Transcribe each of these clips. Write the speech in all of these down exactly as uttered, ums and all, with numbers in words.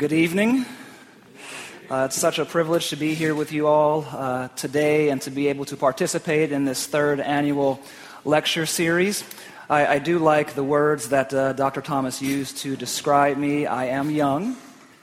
Good evening. Uh, it's such a privilege to be here with you all uh, today and to be able to participate in this third annual lecture series. I, I do like the words that uh, Doctor Thomas used to describe me. I am young.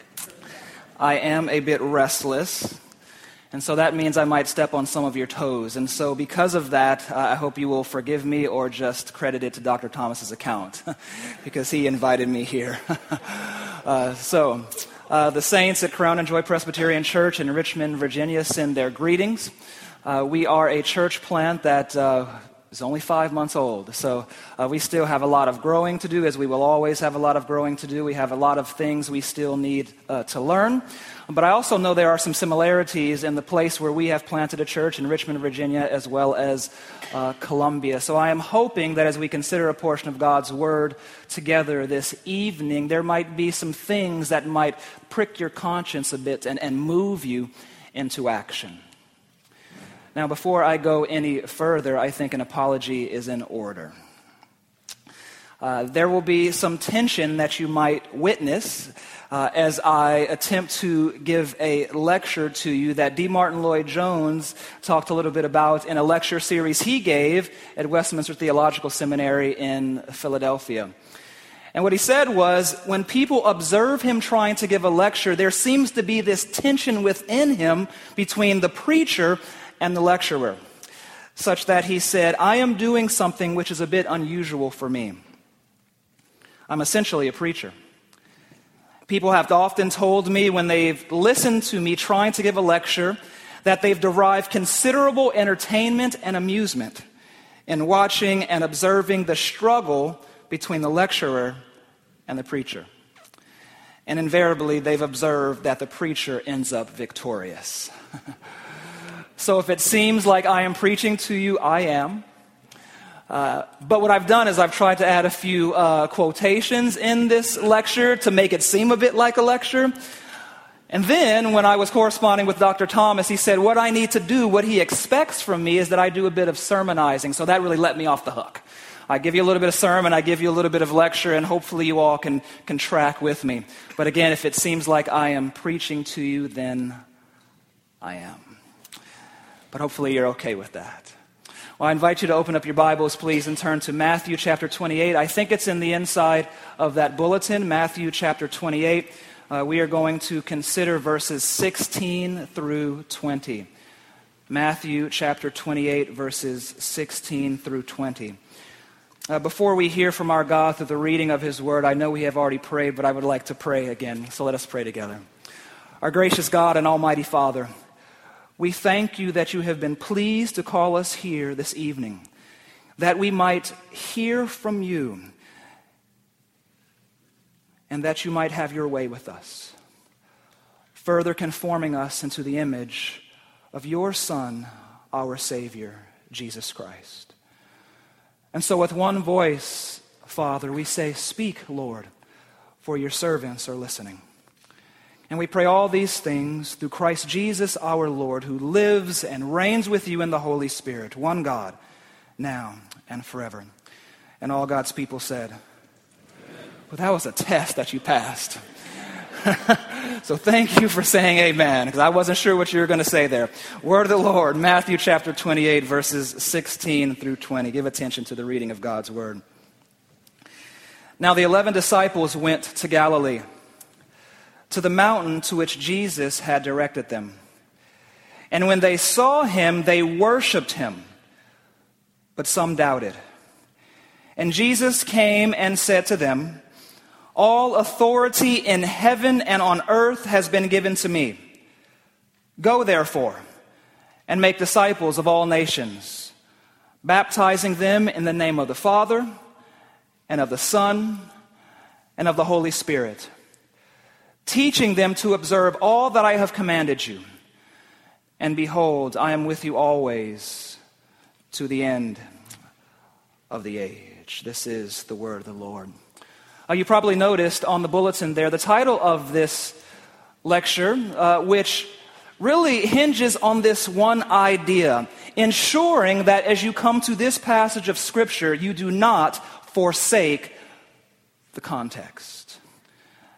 I am a bit restless. And so that means I might step on some of your toes. And so because of that, uh, I hope you will forgive me or just credit it to Doctor Thomas's account because he invited me here. uh, so uh, the saints at Crown and Joy Presbyterian Church in Richmond, Virginia send their greetings. Uh, we are a church plant that uh, is only five months old. So uh, we still have a lot of growing to do, as we will always have a lot of growing to do. We have a lot of things we still need uh, to learn. But I also know there are some similarities in the place where we have planted a church in Richmond, Virginia, as well as uh, Columbia. So I am hoping that as we consider a portion of God's Word together this evening, there might be some things that might prick your conscience a bit and, and move you into action. Now, before I go any further, I think an apology is in order. Uh, there will be some tension that you might witness uh, as I attempt to give a lecture to you that D. Martin Lloyd-Jones talked a little bit about in a lecture series he gave at Westminster Theological Seminary in Philadelphia. And what he said was, when people observe him trying to give a lecture, there seems to be this tension within him between the preacher and the lecturer, such that he said, I am doing something which is a bit unusual for me. I'm essentially a preacher. People have often told me when they've listened to me trying to give a lecture that they've derived considerable entertainment and amusement in watching and observing the struggle between the lecturer and the preacher. And invariably, they've observed that the preacher ends up victorious. So if it seems like I am preaching to you, I am. Uh, but what I've done is I've tried to add a few uh, quotations in this lecture to make it seem a bit like a lecture. And then when I was corresponding with Doctor Thomas, he said what I need to do, what he expects from me is that I do a bit of sermonizing. So that really let me off the hook. I give you a little bit of sermon, I give you a little bit of lecture, and hopefully you all can, can track with me. But again, if it seems like I am preaching to you, then I am. But hopefully you're okay with that. Well, I invite you to open up your Bibles, please, and turn to Matthew chapter twenty-eight. I think it's in the inside of that bulletin, Matthew chapter twenty-eight. Uh, we are going to consider verses sixteen through twenty. Matthew chapter twenty-eight, verses sixteen through twenty. Uh, before we hear from our God through the reading of His Word, I know we have already prayed, but I would like to pray again. So let us pray together. Our gracious God and Almighty Father, we thank you that you have been pleased to call us here this evening, that we might hear from you and that you might have your way with us, further conforming us into the image of your Son, our Savior, Jesus Christ. And so with one voice, Father, we say, speak, Lord, for your servants are listening. And we pray all these things through Christ Jesus our Lord, who lives and reigns with you in the Holy Spirit, one God, now and forever. And all God's people said, well, that was a test that you passed. So thank you for saying amen, because I wasn't sure what you were going to say there. Word of the Lord, Matthew chapter twenty-eight, verses sixteen through twenty. Give attention to the reading of God's word. Now the eleven disciples went to Galilee, to the mountain to which Jesus had directed them. And when they saw him, they worshipped him, but some doubted. And Jesus came and said to them, all authority in heaven and on earth has been given to me. Go therefore and make disciples of all nations, baptizing them in the name of the Father and of the Son and of the Holy Spirit, teaching them to observe all that I have commanded you. And behold, I am with you always to the end of the age. This is the word of the Lord. Uh, you probably noticed on the bulletin there the title of this lecture, uh, which really hinges on this one idea, ensuring that as you come to this passage of Scripture, you do not forsake the context.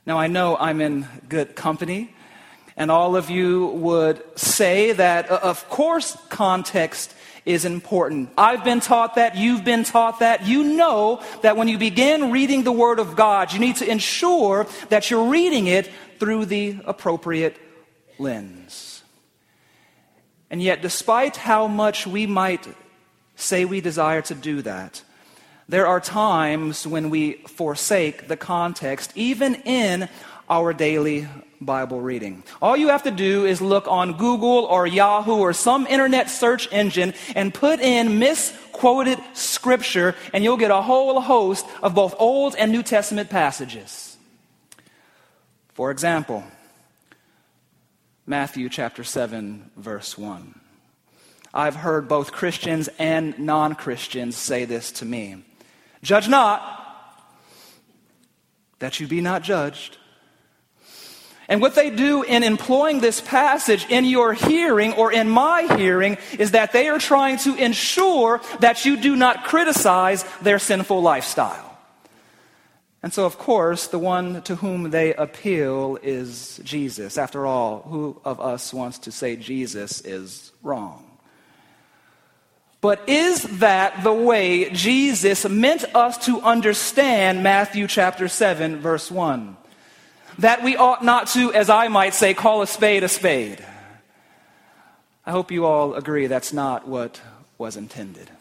Now, I know I'm in good company, and all of you would say that, uh, of course, context is important. I've been taught that. You've been taught that. You know that when you begin reading the Word of God, you need to ensure that you're reading it through the appropriate lens. And yet, despite how much we might say we desire to do that, there are times when we forsake the context, even in our daily Bible reading. All you have to do is look on Google or Yahoo or some internet search engine and put in misquoted scripture, and you'll get a whole host of both Old and New Testament passages. For example, Matthew chapter seven, verse one. I've heard both Christians and non-Christians say this to me. Judge not, that you be not judged. And what they do in employing this passage in your hearing or in my hearing is that they are trying to ensure that you do not criticize their sinful lifestyle. And so, of course, the one to whom they appeal is Jesus. After all, who of us wants to say Jesus is wrong? But is that the way Jesus meant us to understand Matthew chapter seven, verse one? That we ought not to, as I might say, call a spade a spade. I hope you all agree that's not what was intended.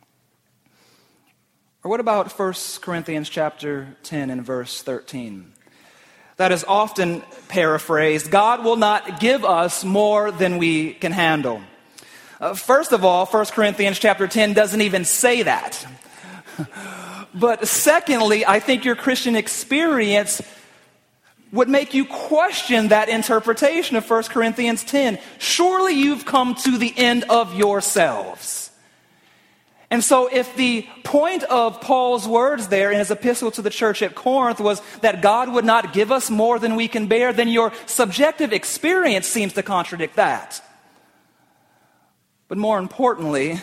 Or what about First Corinthians chapter ten and verse thirteen? That is often paraphrased, God will not give us more than we can handle. Uh, first of all, First Corinthians chapter ten doesn't even say that. But secondly, I think your Christian experience would make you question that interpretation of First Corinthians ten. Surely you've come to the end of yourselves. And so if the point of Paul's words there in his epistle to the church at Corinth was that God would not give us more than we can bear, then your subjective experience seems to contradict that. But more importantly,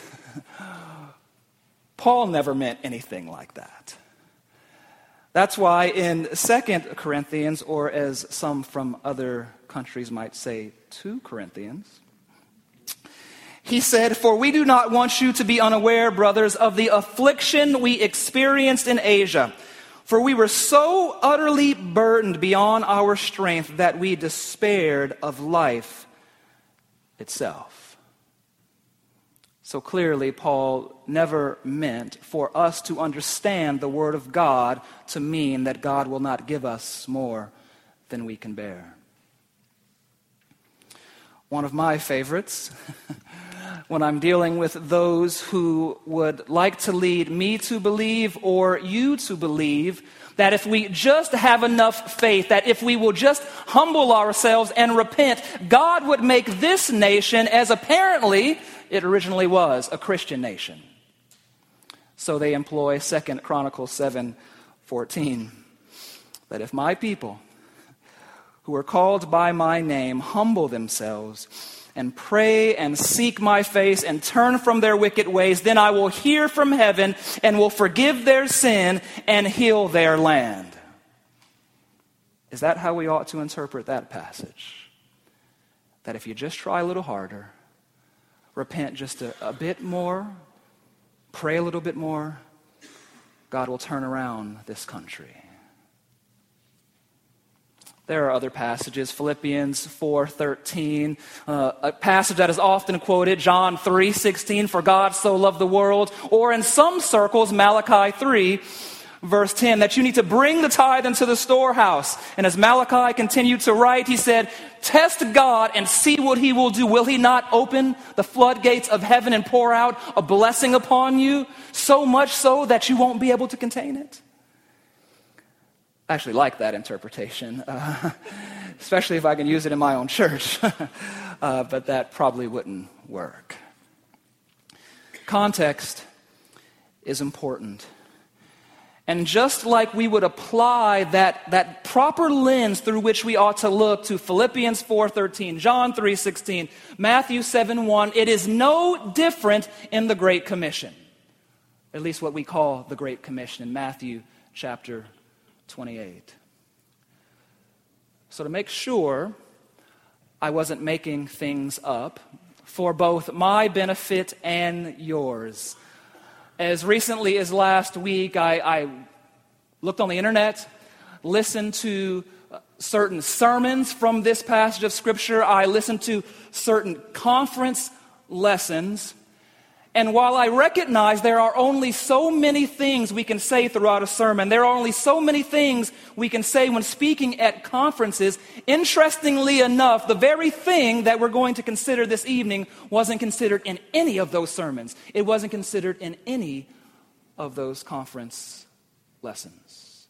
Paul never meant anything like that. That's why in Second Corinthians, or as some from other countries might say, two Corinthians, he said, "For we do not want you to be unaware, brothers, of the affliction we experienced in Asia. For we were so utterly burdened beyond our strength that we despaired of life itself." So clearly, Paul never meant for us to understand the Word of God to mean that God will not give us more than we can bear. One of my favorites, when I'm dealing with those who would like to lead me to believe or you to believe that if we just have enough faith, that if we will just humble ourselves and repent, God would make this nation, as apparently it originally was, a Christian nation. So they employ Second Chronicles seven fourteen, that if my people who are called by my name humble themselves and pray and seek my face and turn from their wicked ways, then I will hear from heaven and will forgive their sin and heal their land. Is that how we ought to interpret that passage? That if you just try a little harder, repent just a, a bit more, pray a little bit more, God will turn around this country. There are other passages, Philippians four thirteen, uh, a passage that is often quoted, John three sixteen, for God so loved the world, or in some circles, Malachi three, verse ten, that you need to bring the tithe into the storehouse. And as Malachi continued to write, he said, test God and see what he will do. Will he not open the floodgates of heaven and pour out a blessing upon you, so much so that you won't be able to contain it? I actually like that interpretation, uh, especially if I can use it in my own church. uh, but that probably wouldn't work. Context is important. And just like we would apply that, that proper lens through which we ought to look to Philippians four thirteen, John three sixteen, Matthew seven one, it is no different in the Great Commission. At least what we call the Great Commission in Matthew chapter twenty-eight. So to make sure I wasn't making things up for both my benefit and yours, as recently as last week, I, I looked on the internet, listened to certain sermons from this passage of Scripture. I listened to certain conference lessons. And while I recognize there are only so many things we can say throughout a sermon, there are only so many things we can say when speaking at conferences, interestingly enough, the very thing that we're going to consider this evening wasn't considered in any of those sermons. It wasn't considered in any of those conference lessons.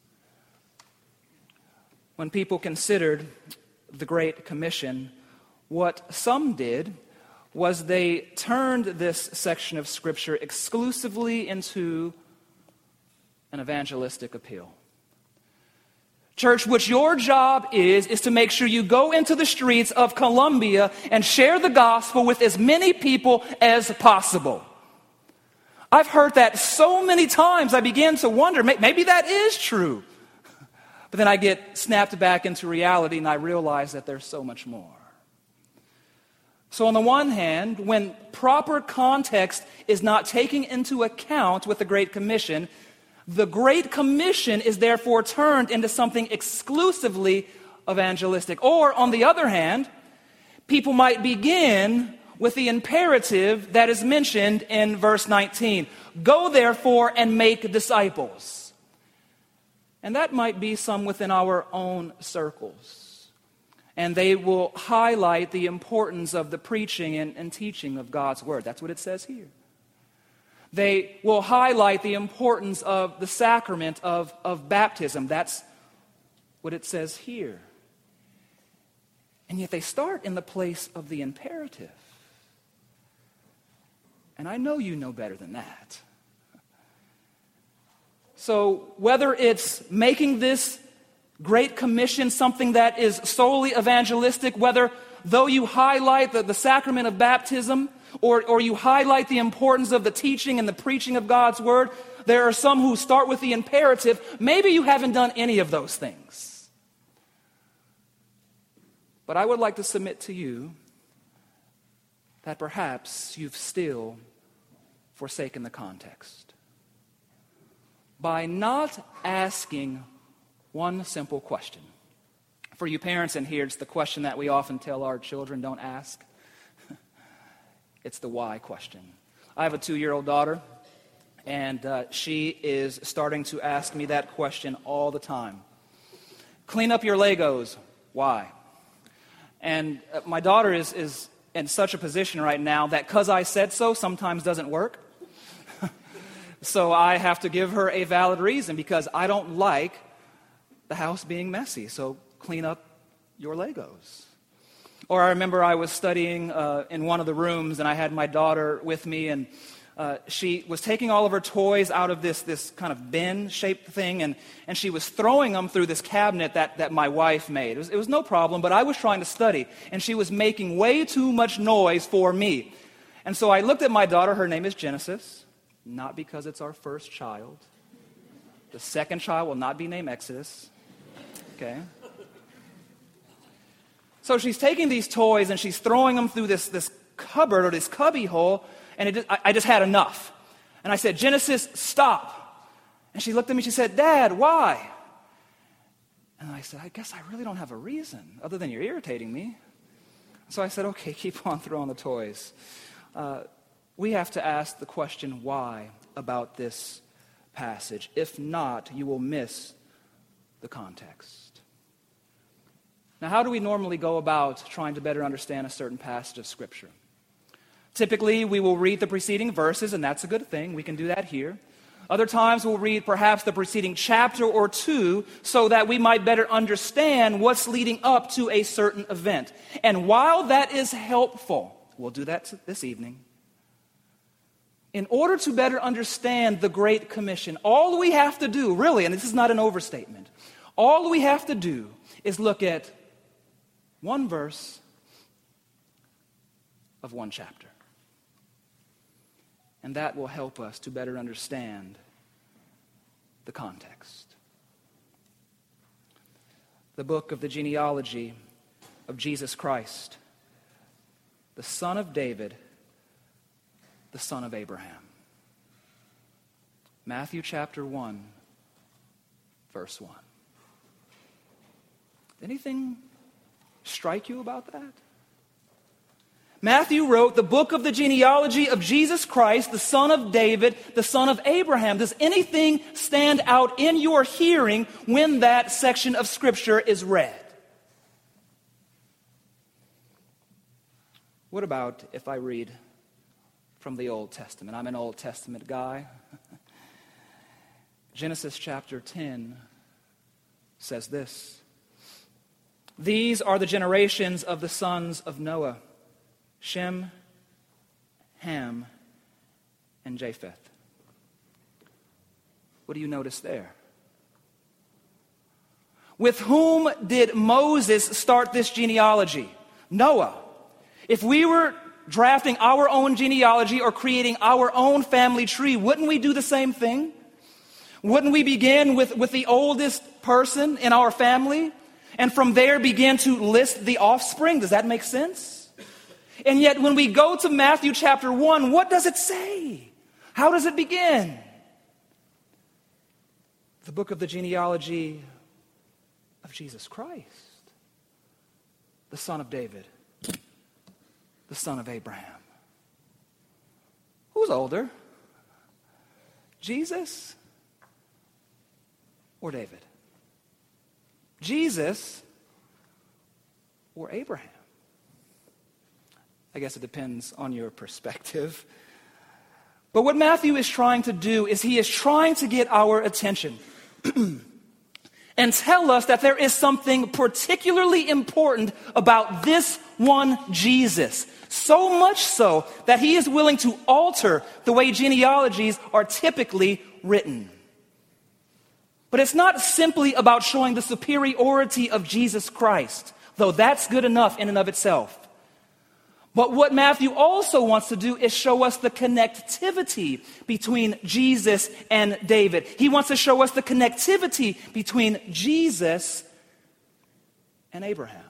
When people considered the Great Commission, what some did was they turned this section of Scripture exclusively into an evangelistic appeal. Church, what your job is, is to make sure you go into the streets of Columbia and share the gospel with as many people as possible. I've heard that so many times I begin to wonder, maybe that is true. But then I get snapped back into reality and I realize that there's so much more. So on the one hand, when proper context is not taken into account with the Great Commission, the Great Commission is therefore turned into something exclusively evangelistic. Or on the other hand, people might begin with the imperative that is mentioned in verse nineteen. Go therefore and make disciples. And that might be some within our own circles. And they will highlight the importance of the preaching and, and teaching of God's Word. That's what it says here. They will highlight the importance of the sacrament of, of baptism. That's what it says here. And yet they start in the place of the imperative. And I know you know better than that. So whether it's making this Great Commission something that is solely evangelistic, whether though you highlight the, the sacrament of baptism or, or you highlight the importance of the teaching and the preaching of God's Word, there are some who start with the imperative. Maybe you haven't done any of those things. But I would like to submit to you that perhaps you've still forsaken the context. By not asking one simple question. For you parents in here, it's the question that we often tell our children don't ask. It's the why question. I have a two-year-old daughter, and uh, she is starting to ask me that question all the time. Clean up your Legos. Why? And uh, my daughter is, is in such a position right now that because I said so sometimes doesn't work. So I have to give her a valid reason because I don't like the house being messy, so clean up your Legos. Or I remember I was studying uh, in one of the rooms, and I had my daughter with me, and uh, she was taking all of her toys out of this, this kind of bin-shaped thing, and, and she was throwing them through this cabinet that, that my wife made. It was, it was no problem, but I was trying to study, and she was making way too much noise for me. And so I looked at my daughter. Her name is Genesis, not because it's our first child. The second child will not be named Exodus. Okay. So she's taking these toys and she's throwing them through this, this cupboard or this cubby hole, and it just, I, I just had enough. And I said, Genesis, stop. And she looked at me, she said, Dad, why? And I said, I guess I really don't have a reason other than you're irritating me. So I said, okay, keep on throwing the toys. Uh, we have to ask the question why about this passage. If not, you will miss the context. Now, how do we normally go about trying to better understand a certain passage of Scripture? Typically, we will read the preceding verses, and that's a good thing. We can do that here. Other times, we'll read perhaps the preceding chapter or two so that we might better understand what's leading up to a certain event. And while that is helpful, we'll do that this evening. In order to better understand the Great Commission, all we have to do, really, and this is not an overstatement, all we have to do is look at one verse of one chapter. And that will help us to better understand the context. the book of the genealogy of Jesus Christ, the son of David, the son of Abraham. Matthew chapter one, verse one. Anything strike you about that? Matthew wrote the book of the genealogy of Jesus Christ, the son of David, the son of Abraham. Does anything stand out in your hearing when that section of Scripture is read? What about if I read from the Old Testament? I'm an Old Testament guy. Genesis chapter ten says this. These are the generations of the sons of Noah, Shem, Ham, and Japheth. What do you notice there? With whom did Moses start this genealogy? Noah. If we were drafting our own genealogy or creating our own family tree, wouldn't we do the same thing? Wouldn't we begin with, with the oldest person in our family and from there begin to list the offspring? Does that make sense? And yet when we go to Matthew chapter one, what does it say? How does it begin? The book of the genealogy of Jesus Christ, the son of David, the son of Abraham. Who's older? Jesus or David? Jesus or Abraham? I guess it depends on your perspective. But what Matthew is trying to do is he is trying to get our attention and tell us that there is something particularly important about this one Jesus. So much so that he is willing to alter the way genealogies are typically written. But it's not simply about showing the superiority of Jesus Christ, though that's good enough in and of itself. But what Matthew also wants to do is show us the connectivity between Jesus and David. He wants to show us the connectivity between Jesus and Abraham.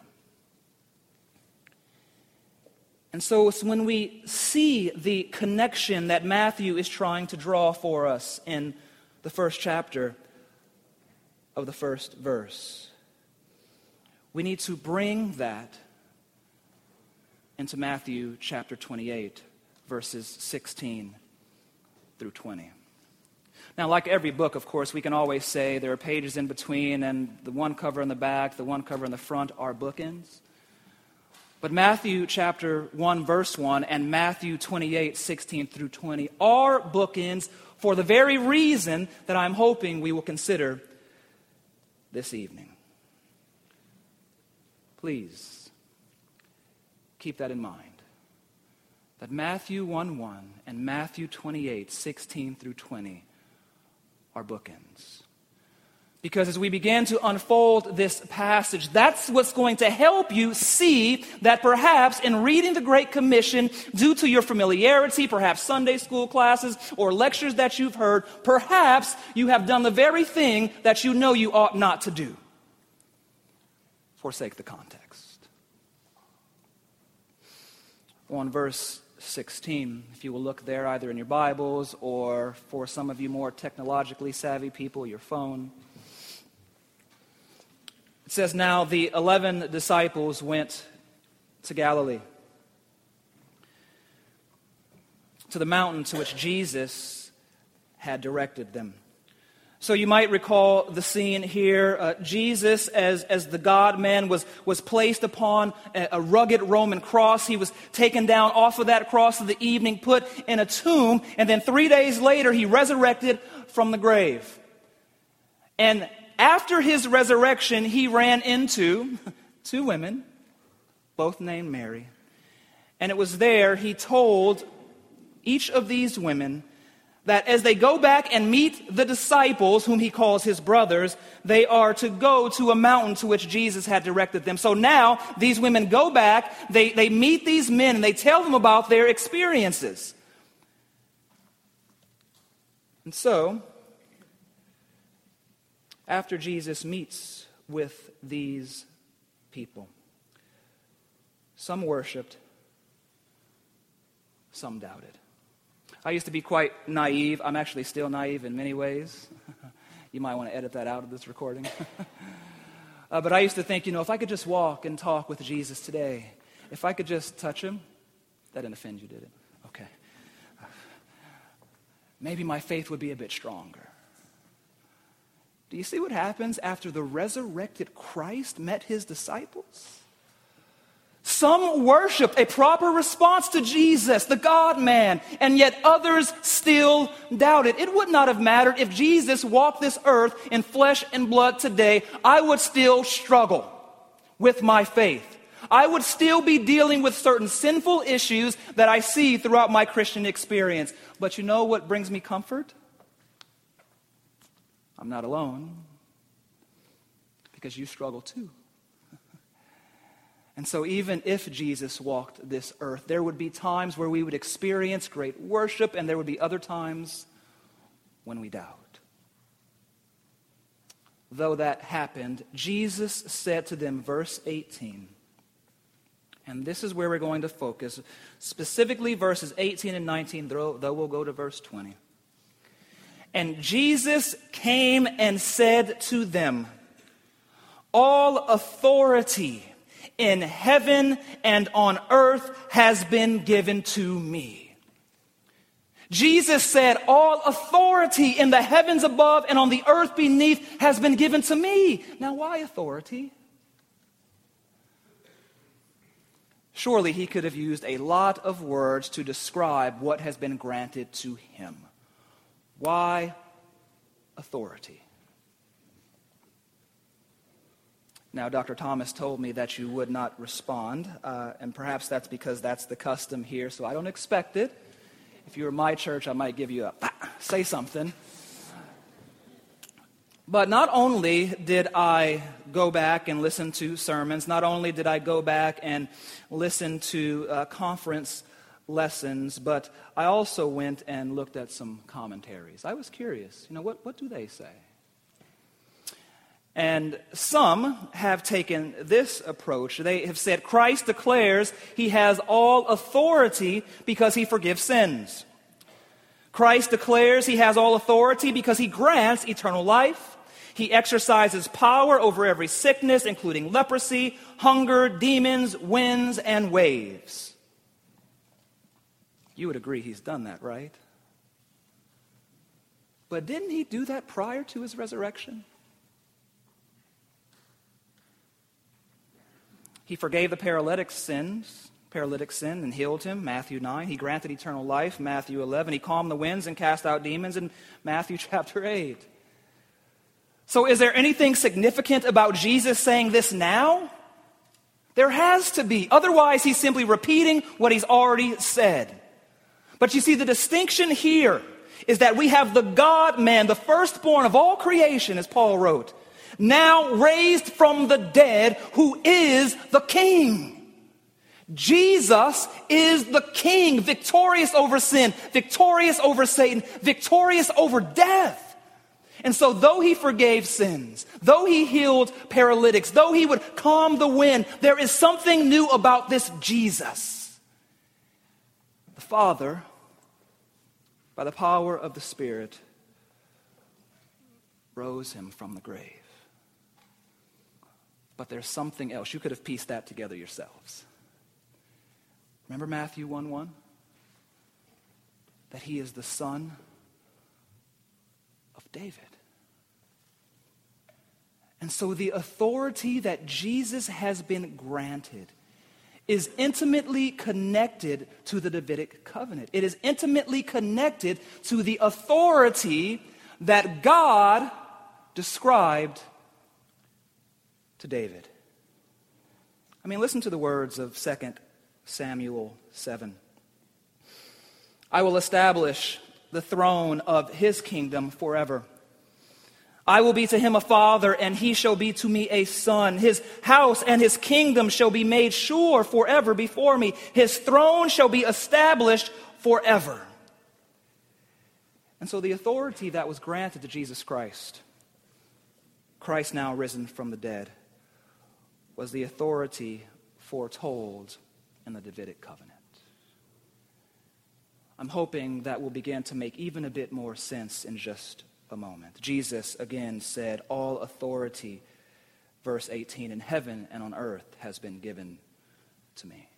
And so it's when we see the connection that Matthew is trying to draw for us in the first chapter of the first verse, we need to bring that into Matthew chapter twenty-eight, verses sixteen through twenty. Now, like every book, of course, we can always say there are pages in between, and the one cover in the back, the one cover in the front are bookends. But Matthew chapter one, verse one, and Matthew twenty-eight, sixteen through twenty are bookends for the very reason that I'm hoping we will consider this evening. Please keep that in mind, that Matthew one one and Matthew twenty-eight, sixteen through twenty are bookends. Because as we begin to unfold this passage, that's what's going to help you see that perhaps in reading the Great Commission, due to your familiarity, perhaps Sunday school classes or lectures that you've heard, perhaps you have done the very thing that you know you ought not to do. Forsake the context. On verse sixteen, if you will look there either in your Bibles or for some of you more technologically savvy people, your phone. It says, now the eleven disciples went to Galilee, to the mountain to which Jesus had directed them. So you might recall the scene here. Uh, Jesus, as, as the God-man, was, was placed upon a, a rugged Roman cross. He was taken down off of that cross in the evening, put in a tomb, and then three days later he resurrected from the grave. And after his resurrection, he ran into two women, both named Mary. And it was there he told each of these women that as they go back and meet the disciples, whom he calls his brothers, they are to go to a mountain to which Jesus had directed them. So now these women go back, they, they meet these men, and they tell them about their experiences. And so, after Jesus meets with these people. Some worshiped, some doubted. I used to be quite naive. I'm actually still naive in many ways. You might want to edit that out of this recording. uh, but I used to think, you know, if I could just walk and talk with Jesus today, if I could just touch him, that didn't offend you, did it? Okay. Maybe my faith would be a bit stronger. Do you see what happens after the resurrected Christ met his disciples? Some worshiped a proper response to Jesus, the God-man, and yet others still doubted. It would not have mattered if Jesus walked this earth in flesh and blood today. I would still struggle with my faith. I would still be dealing with certain sinful issues that I see throughout my Christian experience. But you know what brings me comfort? I'm not alone, because you struggle too. And so even if Jesus walked this earth, there would be times where we would experience great worship, and there would be other times when we doubt. Though that happened, Jesus said to them, verse eighteen, and this is where we're going to focus, specifically verses eighteen and nineteen, though, though we'll go to verse twenty. And Jesus came and said to them, all authority in heaven and on earth has been given to me. Jesus said, all authority in the heavens above and on the earth beneath has been given to me. Now, why authority? Surely he could have used a lot of words to describe what has been granted to him. Why authority? Now, Doctor Thomas told me that you would not respond, uh, and perhaps that's because that's the custom here, so I don't expect it. If you were my church, I might give you a, say something. But not only did I go back and listen to sermons, not only did I go back and listen to uh, conference lessons, but I also went and looked at some commentaries. I was curious, you know, what, what do they say? And some have taken this approach. They have said Christ declares he has all authority because he forgives sins. Christ declares he has all authority because he grants eternal life. He exercises power over every sickness, including leprosy, hunger, demons, winds, and waves. You would agree he's done that, right? But didn't he do that prior to his resurrection? He forgave the paralytic's sins, paralytic sin, and healed him, Matthew nine. He granted eternal life, Matthew eleven. He calmed the winds and cast out demons in Matthew chapter eight. So is there anything significant about Jesus saying this now? There has to be. Otherwise, he's simply repeating what he's already said. But you see, the distinction here is that we have the God-man, the firstborn of all creation, as Paul wrote, now raised from the dead, who is the King. Jesus is the King, victorious over sin, victorious over Satan, victorious over death. And so though he forgave sins, though he healed paralytics, though he would calm the wind, there is something new about this Jesus. The Father, by the power of the Spirit, rose him from the grave. But there's something else. You could have pieced that together yourselves. Remember Matthew one one? That he is the Son of David. And so the authority that Jesus has been granted is intimately connected to the Davidic covenant. It is intimately connected to the authority that God described to David. I mean, listen to the words of Second Samuel seven. I will establish the throne of his kingdom forever. I will be to him a father, and he shall be to me a son. His house and his kingdom shall be made sure forever before me. His throne shall be established forever. And so the authority that was granted to Jesus Christ Christ now risen from the dead, was the authority foretold in the Davidic covenant. I'm hoping that will begin to make even a bit more sense in just a moment. Jesus again said, all authority, verse eighteen, in heaven and on earth has been given to me.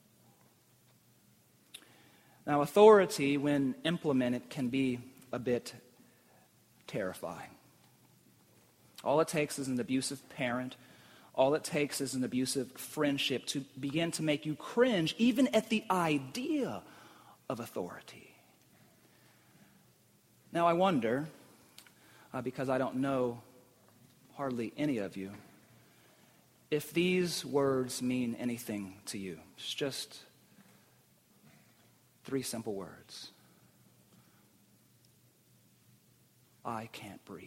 Now, authority, when implemented, can be a bit terrifying. All it takes is an abusive parent. All it takes is an abusive friendship to begin to make you cringe even at the idea of authority. Now, I wonder, uh, because I don't know hardly any of you, if these words mean anything to you. It's just three simple words. I can't breathe.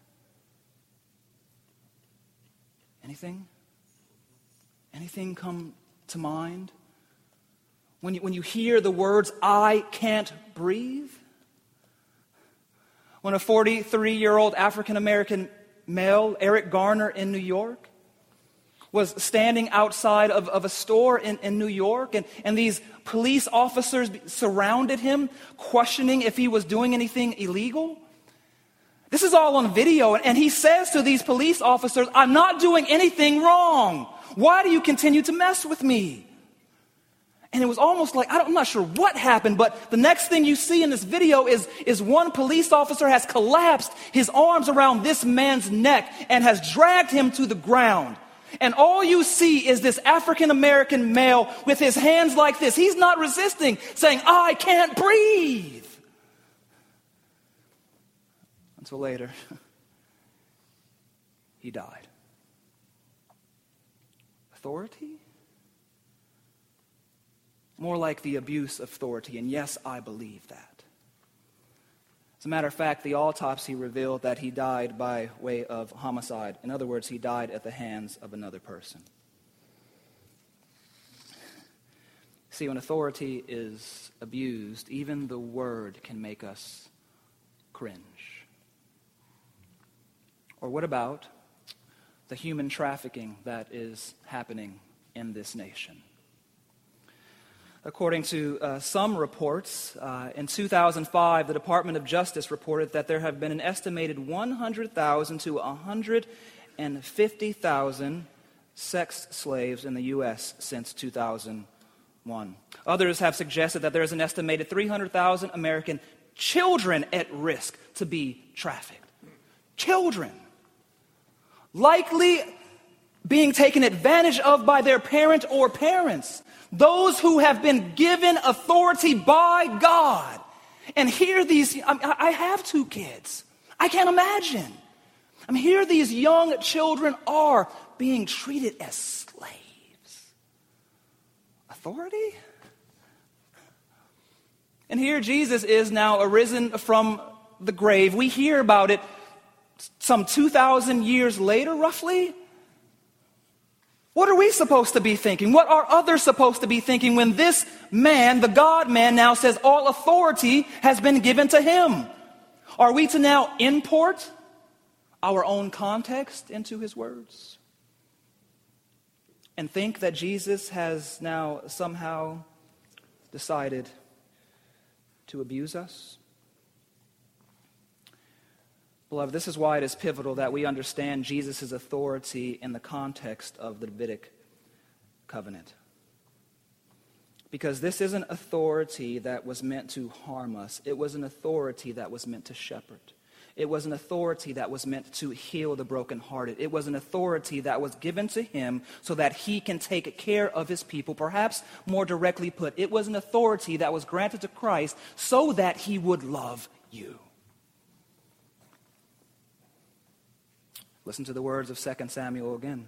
Anything? Anything come to mind? When you, when you hear the words, I can't breathe? When a forty-three-year-old African-American male, Eric Garner in New York, was standing outside of, of a store in, in New York, and, and these police officers surrounded him, questioning if he was doing anything illegal. This is all on video, and he says to these police officers, I'm not doing anything wrong. Why do you continue to mess with me? And it was almost like, I don't, I'm not sure what happened, but the next thing you see in this video is, is one police officer has collapsed his arms around this man's neck and has dragged him to the ground. And all you see is this African-American male with his hands like this. He's not resisting, saying, I can't breathe. Until later, he died. Authority? More like the abuse of authority, and yes, I believe that. As a matter of fact, the autopsy revealed that he died by way of homicide. In other words, he died at the hands of another person. See, when authority is abused, even the word can make us cringe. Or what about the human trafficking that is happening in this nation? According to uh, some reports, uh, in two thousand five, the Department of Justice reported that there have been an estimated one hundred thousand to one hundred fifty thousand sex slaves in the U S since two thousand one. Others have suggested that there is an estimated three hundred thousand American children at risk to be trafficked. Children. Likely being taken advantage of by their parent or parents. Those who have been given authority by God. And here these, I, I have two kids. I can't imagine. I mean, here these young children are being treated as slaves. Authority? And here Jesus is now arisen from the grave. We hear about it some two thousand years later, roughly. What are we supposed to be thinking? What are others supposed to be thinking when this man, the God-man, now says all authority has been given to him? Are we to now import our own context into his words? And think that Jesus has now somehow decided to abuse us? Beloved, this is why it is pivotal that we understand Jesus' authority in the context of the Davidic covenant. Because this is an authority that was meant to harm us. It was an authority that was meant to shepherd. It was an authority that was meant to heal the brokenhearted. It was an authority that was given to him so that he can take care of his people. Perhaps more directly put, it was an authority that was granted to Christ so that he would love you. Listen to the words of Second Samuel again.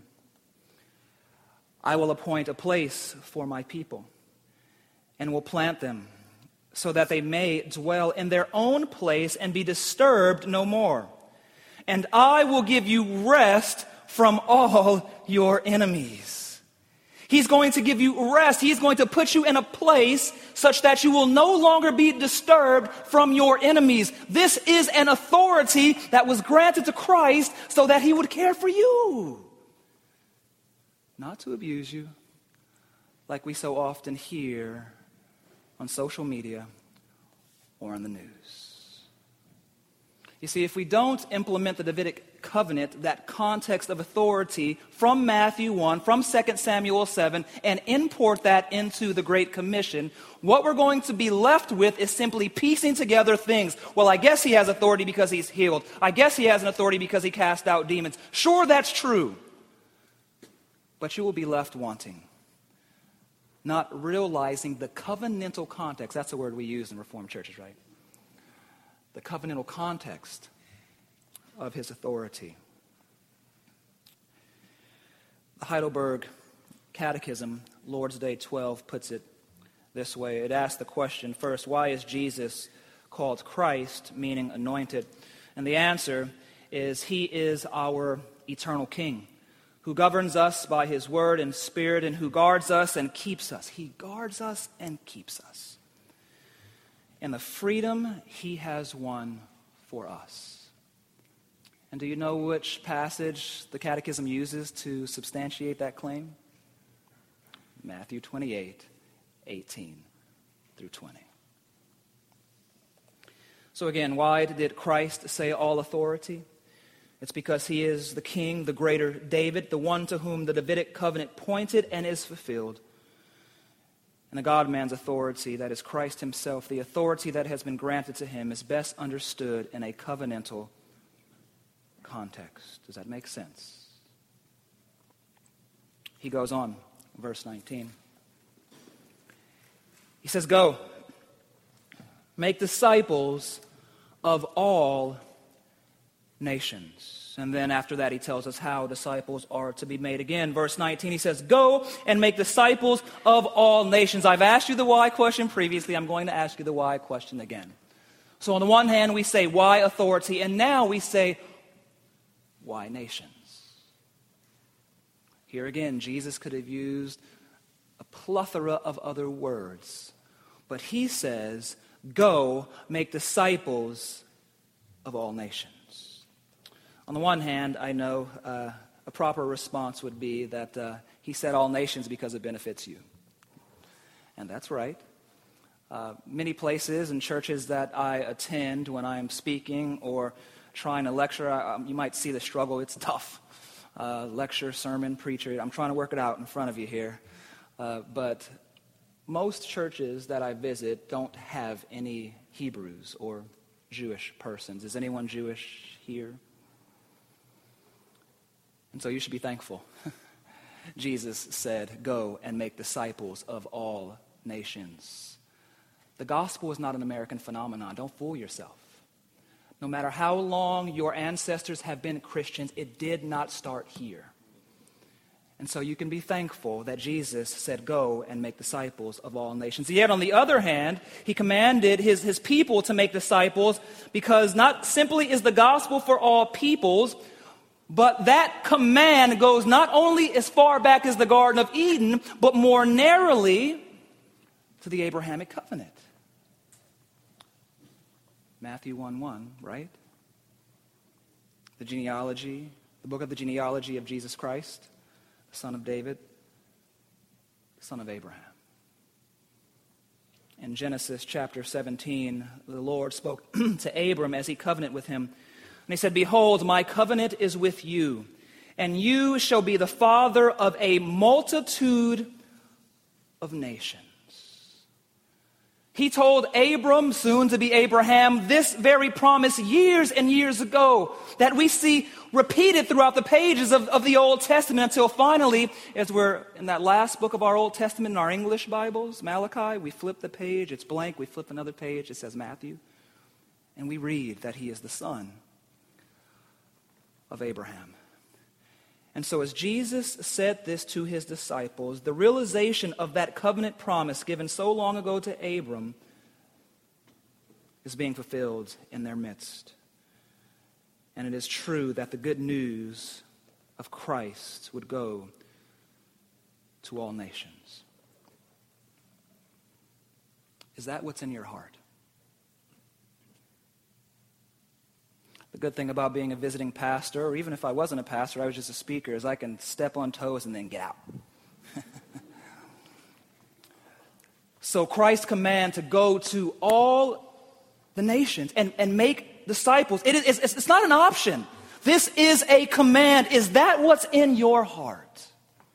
I will appoint a place for my people and will plant them so that they may dwell in their own place and be disturbed no more. And I will give you rest from all your enemies. He's going to give you rest. He's going to put you in a place such that you will no longer be disturbed from your enemies. This is an authority that was granted to Christ so that he would care for you. Not to abuse you, like we so often hear on social media or on the news. You see, if we don't implement the Davidic covenant, that context of authority from Matthew one, from Second Samuel seven, and import that into the Great Commission, what we're going to be left with is simply piecing together things. Well, I guess he has authority because he's healed. I guess he has an authority because he cast out demons. Sure, that's true. But you will be left wanting, not realizing the covenantal context. That's a word we use in Reformed churches, right? The covenantal context of his authority. The Heidelberg Catechism, Lord's Day twelve, puts it this way. It asks the question, first, why is Jesus called Christ, meaning anointed? And the answer is, he is our eternal King, who governs us by his word and spirit, and who guards us and keeps us. He guards us and keeps us. And the freedom he has won for us. And do you know which passage the Catechism uses to substantiate that claim? Matthew twenty-eight, eighteen through twenty. So again, why did Christ say all authority? It's because he is the king, the greater David, the one to whom the Davidic covenant pointed and is fulfilled. And the God-man's authority, that is Christ himself, the authority that has been granted to him, is best understood in a covenantal context. Does that make sense? He goes on, verse nineteen. He says, go, make disciples of all nations. And then after that, he tells us how disciples are to be made again. Verse nineteen, he says, go and make disciples of all nations. I've asked you the why question previously. I'm going to ask you the why question again. So on the one hand, we say, why authority? And now we say, why nations? Here again, Jesus could have used a plethora of other words. But he says, go make disciples of all nations. On the one hand, I know uh, a proper response would be that uh, he said all nations because it benefits you. And that's right. Uh, many places and churches that I attend when I am speaking or trying to lecture, I, um, you might see the struggle. It's tough. Uh, lecture, sermon, preacher. I'm trying to work it out in front of you here. Uh, but most churches that I visit don't have any Hebrews or Jewish persons. Is anyone Jewish here? And so you should be thankful. Jesus said, go and make disciples of all nations. The gospel is not an American phenomenon. Don't fool yourself. No matter how long your ancestors have been Christians, it did not start here. And so you can be thankful that Jesus said, go and make disciples of all nations. Yet on the other hand, he commanded his, his people to make disciples because not simply is the gospel for all peoples, but that command goes not only as far back as the Garden of Eden, but more narrowly to the Abrahamic covenant. Matthew one one, right? The genealogy, the book of the genealogy of Jesus Christ, the son of David, the son of Abraham. In Genesis chapter seventeen, the Lord spoke to Abram as he covenanted with him. And he said, behold, my covenant is with you, and you shall be the father of a multitude of nations. He told Abram, soon to be Abraham, this very promise years and years ago that we see repeated throughout the pages of, of the Old Testament until finally, as we're in that last book of our Old Testament in our English Bibles, Malachi, we flip the page, it's blank, we flip another page, it says Matthew, and we read that he is the son of Abraham. And so as Jesus said this to his disciples, the realization of that covenant promise given so long ago to Abram is being fulfilled in their midst. And it is true that the good news of Christ would go to all nations. Is that what's in your heart? The good thing about being a visiting pastor, or even if I wasn't a pastor, I was just a speaker, is I can step on toes and then get out. So Christ's command to go to all the nations and, and make disciples, it is, it's, it's not an option. This is a command. Is that what's in your heart?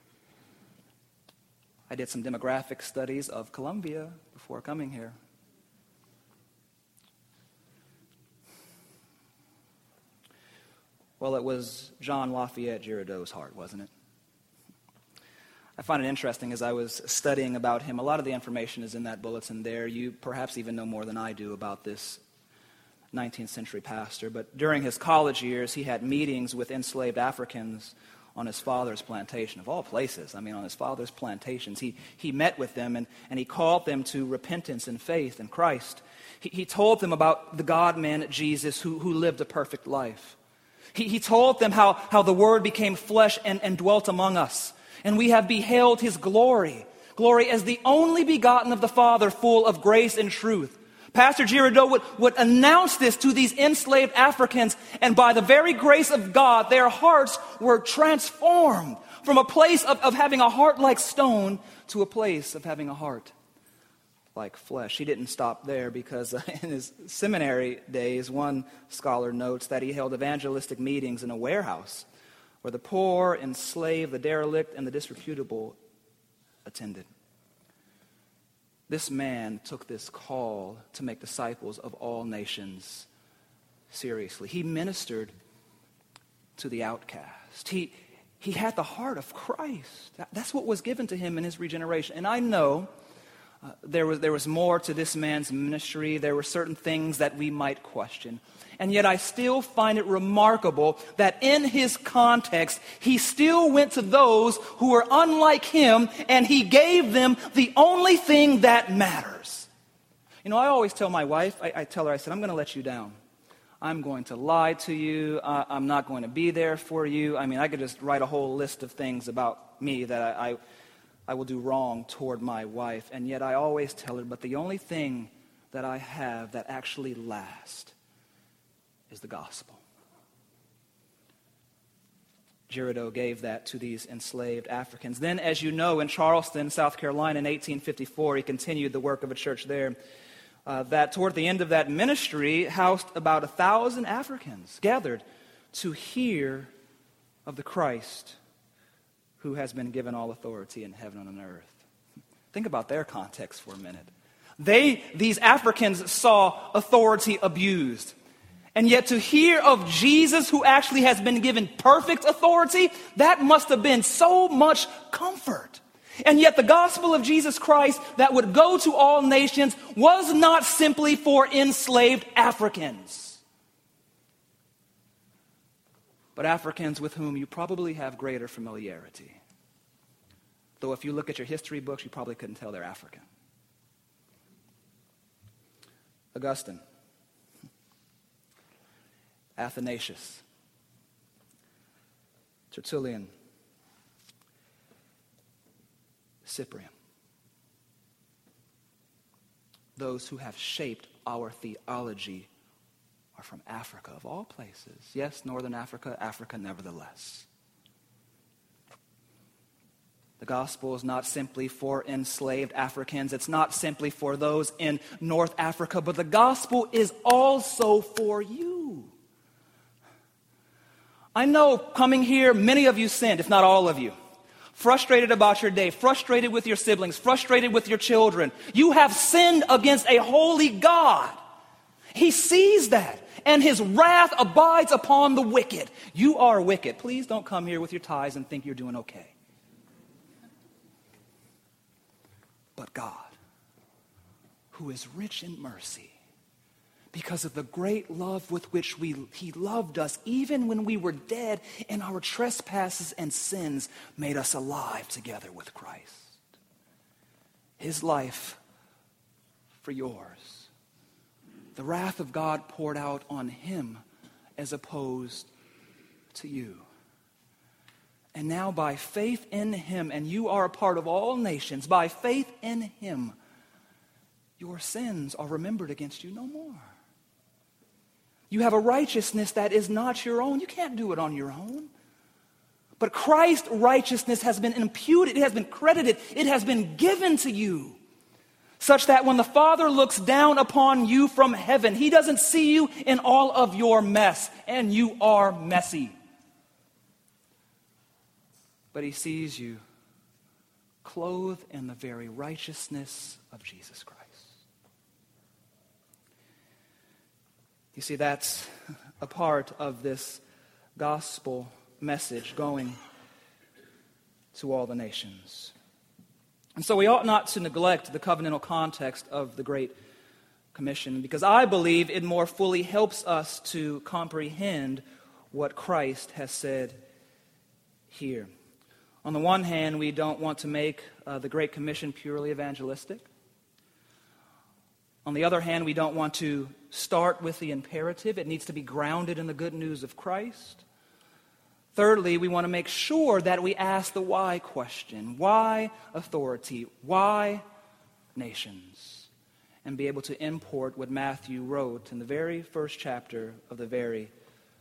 I did some demographic studies of Colombia before coming here. Well, it was Jean Lafayette Girardot's heart, wasn't it? I find it interesting as I was studying about him. A lot of the information is in that bulletin there. You perhaps even know more than I do about this nineteenth century pastor. But during his college years, he had meetings with enslaved Africans on his father's plantation, of all places. I mean, on his father's plantations. He, he met with them and, and he called them to repentance and faith in Christ. He, he told them about the God-man Jesus who, who lived a perfect life. He, he told them how, how the Word became flesh and, and dwelt among us. And we have beheld his glory, glory as the only begotten of the Father, full of grace and truth. Pastor Girardot would, would announce this to these enslaved Africans, and by the very grace of God, their hearts were transformed from a place of, of having a heart like stone to a place of having a heart like flesh. He didn't stop there because uh, in his seminary days, one scholar notes that he held evangelistic meetings in a warehouse where the poor, enslaved, the derelict, and the disreputable attended. This man took this call to make disciples of all nations seriously. He ministered to the outcast. He, he had the heart of Christ. That, that's what was given to him in his regeneration. And I know uh, there was, there was more to this man's ministry. There were certain things that we might question. And yet I still find it remarkable that in his context, he still went to those who were unlike him, and he gave them the only thing that matters. You know, I always tell my wife, I, I tell her, I said, I'm going to let you down. I'm going to lie to you. Uh, I'm not going to be there for you. I mean, I could just write a whole list of things about me that I, I, I will do wrong toward my wife. And yet I always tell her, but the only thing that I have that actually lasts is the gospel. Girardot gave that to these enslaved Africans. Then, as you know, in Charleston, South Carolina, in eighteen fifty-four, he continued the work of a church there uh, that toward the end of that ministry housed about a thousand Africans gathered to hear of the Christ who has been given all authority in heaven and on earth. Think about their context for a minute. They, these Africans, saw authority abused. And yet to hear of Jesus who actually has been given perfect authority, that must have been so much comfort. And yet the gospel of Jesus Christ that would go to all nations was not simply for enslaved Africans, but Africans with whom you probably have greater familiarity. Though if you look at your history books, you probably couldn't tell they're African. Augustine, Athanasius, Tertullian, Cyprian. Those who have shaped our theology are from Africa, of all places. Yes, Northern Africa, Africa nevertheless. The gospel is not simply for enslaved Africans. It's not simply for those in North Africa, but the gospel is also for you. I know coming here, many of you sinned, if not all of you. Frustrated about your day, frustrated with your siblings, frustrated with your children. You have sinned against a holy God. He sees that, and his wrath abides upon the wicked. You are wicked. Please don't come here with your tithes and think you're doing okay. But God, who is rich in mercy, because of the great love with which we, he loved us, even when we were dead in our trespasses and sins, made us alive together with Christ. His life for yours. The wrath of God poured out on him as opposed to you. And now by faith in him, and you are a part of all nations, by faith in him, your sins are remembered against you no more. You have a righteousness that is not your own. You can't do it on your own. But Christ's righteousness has been imputed, it has been credited, it has been given to you, such that when the Father looks down upon you from heaven, he doesn't see you in all of your mess, and you are messy. But he sees you clothed in the very righteousness of Jesus Christ. You see, that's a part of this gospel message going to all the nations. And so we ought not to neglect the covenantal context of the Great Commission, because I believe it more fully helps us to comprehend what Christ has said here. On the one hand, we don't want to make uh, the Great Commission purely evangelistic. On the other hand, we don't want to start with the imperative. It needs to be grounded in the good news of Christ. Thirdly, we want to make sure that we ask the why question. Why authority? Why nations? And be able to import what Matthew wrote in the very first chapter of the very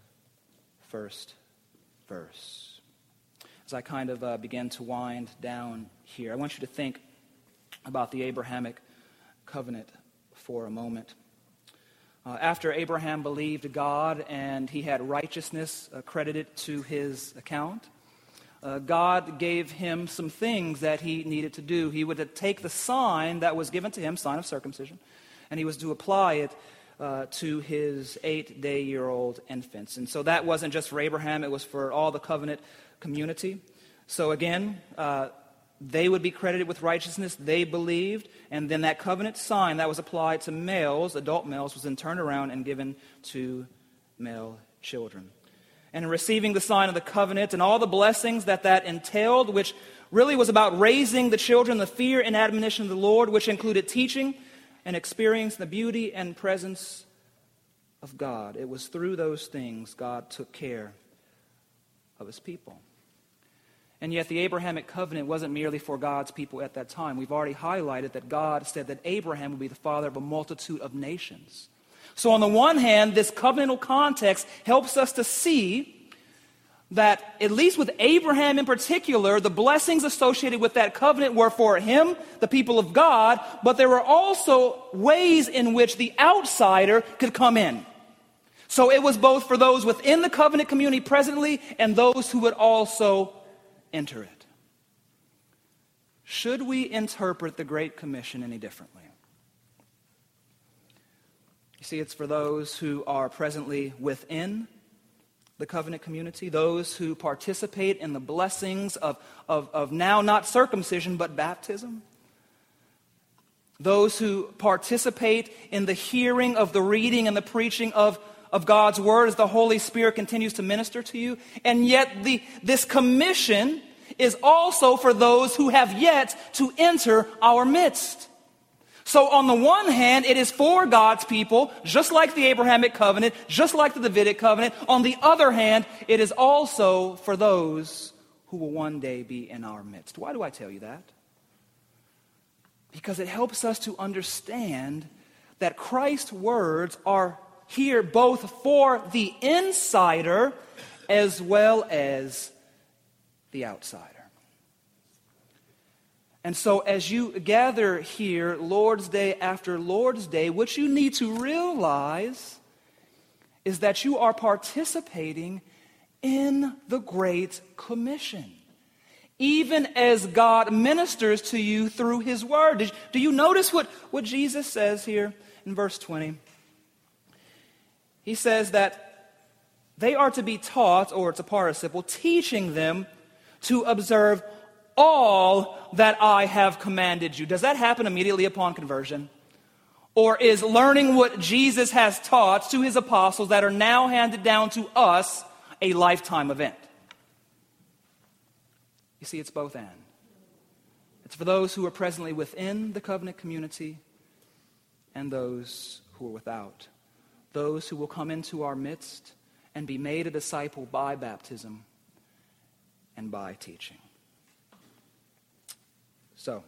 first verse. As I kind of uh, begin to wind down here, I want you to think about the Abrahamic covenant for a moment. Uh, after Abraham believed God and he had righteousness credited to his account, uh, God gave him some things that he needed to do. He would take the sign that was given to him, sign of circumcision, and he was to apply it uh, to his eight-day-year-old infants. And so that wasn't just for Abraham, it was for all the covenant community. So again, uh, they would be credited with righteousness. They believed. And then that covenant sign that was applied to males, adult males, was then turned around and given to male children. And in receiving the sign of the covenant and all the blessings that that entailed, which really was about raising the children in the fear and admonition of the Lord, which included teaching and experiencing the beauty and presence of God. It was through those things God took care of his people. And yet the Abrahamic covenant wasn't merely for God's people at that time. We've already highlighted that God said that Abraham would be the father of a multitude of nations. So on the one hand, this covenantal context helps us to see that, at least with Abraham in particular, the blessings associated with that covenant were for him, the people of God, but there were also ways in which the outsider could come in. So it was both for those within the covenant community presently and those who would also enter it. Should we interpret the Great Commission any differently? You see, it's for those who are presently within the covenant community, those who participate in the blessings of, of, of now not circumcision but baptism, those who participate in the hearing of the reading and the preaching of of God's word as the Holy Spirit continues to minister to you. And yet the, this commission is also for those who have yet to enter our midst. So on the one hand, it is for God's people, just like the Abrahamic covenant, just like the Davidic covenant. On the other hand, it is also for those who will one day be in our midst. Why do I tell you that? Because it helps us to understand that Christ's words are here both for the insider as well as the outsider. And so as you gather here Lord's Day after Lord's Day, what you need to realize is that you are participating in the Great Commission, even as God ministers to you through his word. Do you notice what, what Jesus says here in verse twenty? He says that they are to be taught, or it's a participle, teaching them to observe all that I have commanded you. Does that happen immediately upon conversion? Or is learning what Jesus has taught to his apostles that are now handed down to us a lifetime event? You see, it's both and. It's for those who are presently within the covenant community and those who are without. Those who will come into our midst and be made a disciple by baptism, and by teaching. So,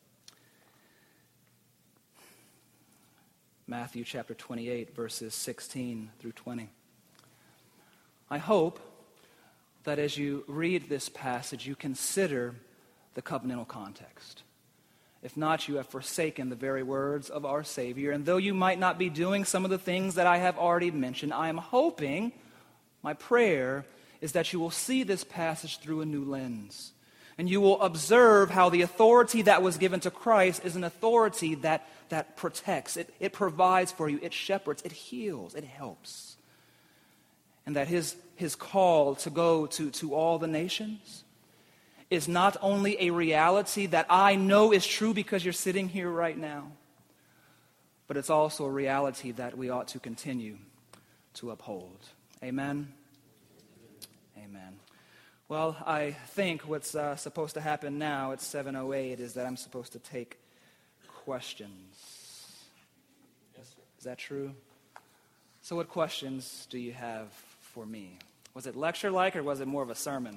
Matthew chapter twenty-eight, verses sixteen through twenty. I hope that as you read this passage, you consider the covenantal context. If not, you have forsaken the very words of our Savior. And though you might not be doing some of the things that I have already mentioned, I am hoping, my prayer is that you will see this passage through a new lens. And you will observe how the authority that was given to Christ is an authority that, that protects. It, it provides for you. It shepherds. It heals. It helps. And that his, his call to go to, to all the nations is not only a reality that I know is true because you're sitting here right now, but it's also a reality that we ought to continue to uphold. Amen? Amen. Well, I think what's uh, supposed to happen now at seven oh eight is that I'm supposed to take questions. Yes, sir. Is that true? So what questions do you have for me? Was it lecture-like or was it more of a sermon?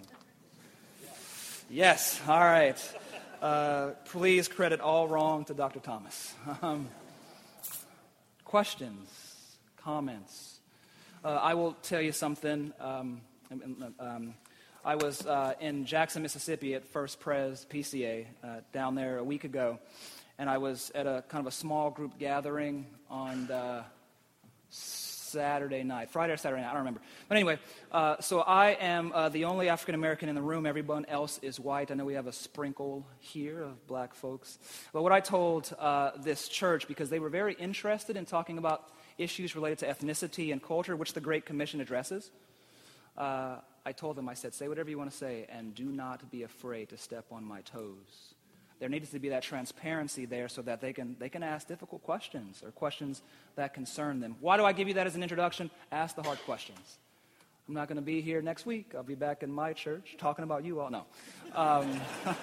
Yes, all right. Uh, please credit all wrong to Doctor Thomas. Um, questions, comments. Uh, I will tell you something. Um, um, I was uh, in Jackson, Mississippi at First Pres P C A uh, down there a week ago, and I was at a kind of a small group gathering on uh, Saturday night, Friday or Saturday night, I don't remember. But anyway, uh, so I am uh, the only African-American in the room. Everyone else is white. I know we have a sprinkle here of black folks. But what I told uh, this church, because they were very interested in talking about issues related to ethnicity and culture, which the Great Commission addresses, uh, I told them, I said, say whatever you want to say, and do not be afraid to step on my toes. There needs to be that transparency there so that they can they can ask difficult questions or questions that concern them. Why do I give you that as an introduction? Ask the hard questions. I'm not going to be here next week. I'll be back in my church talking about you all. No. Um,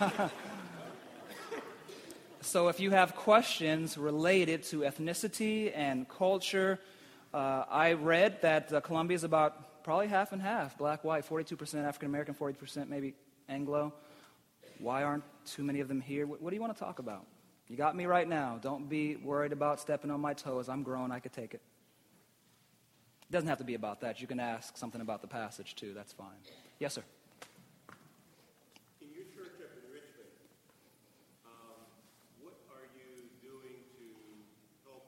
so if you have questions related to ethnicity and culture, uh, I read that uh, Columbia is about probably half and half, black, white, forty-two percent African-American, forty percent maybe Anglo. Why aren't too many of them here? What, what do you want to talk about? You got me right now. Don't be worried about stepping on my toes. I'm grown. I could take it. It doesn't have to be about that. You can ask something about the passage, too. That's fine. Yes, sir. In your church up in Richmond, um, what are you doing to help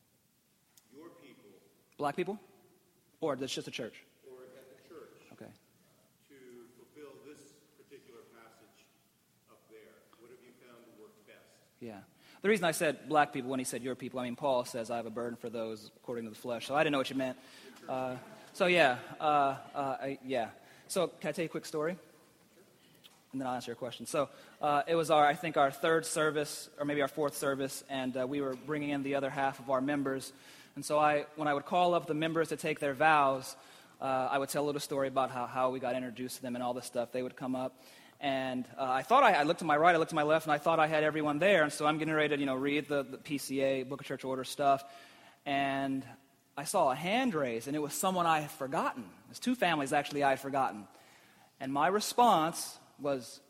your people? Black people? Or it's just a church? Or at the church. Okay. To fulfill this particular passage up there? What have you found to work best? Yeah. The reason I said black people when he said your people, I mean, Paul says I have a burden for those according to the flesh. So I didn't know what you meant. Uh, so, yeah. Uh, uh, I, yeah. So can I tell you a quick story? And then I'll answer your question. So uh, it was, our, I think, our third service, or maybe our fourth service, and uh, we were bringing in the other half of our members. And so I, when I would call up the members to take their vows, uh, I would tell a little story about how, how we got introduced to them and all this stuff. They would come up. And uh, I thought I, I looked to my right, I looked to my left, and I thought I had everyone there. And so I'm getting ready to, you know, read the, the P C A, Book of Church Order stuff. And I saw a hand raised, and it was someone I had forgotten. It was two families, actually, I had forgotten. And my response was,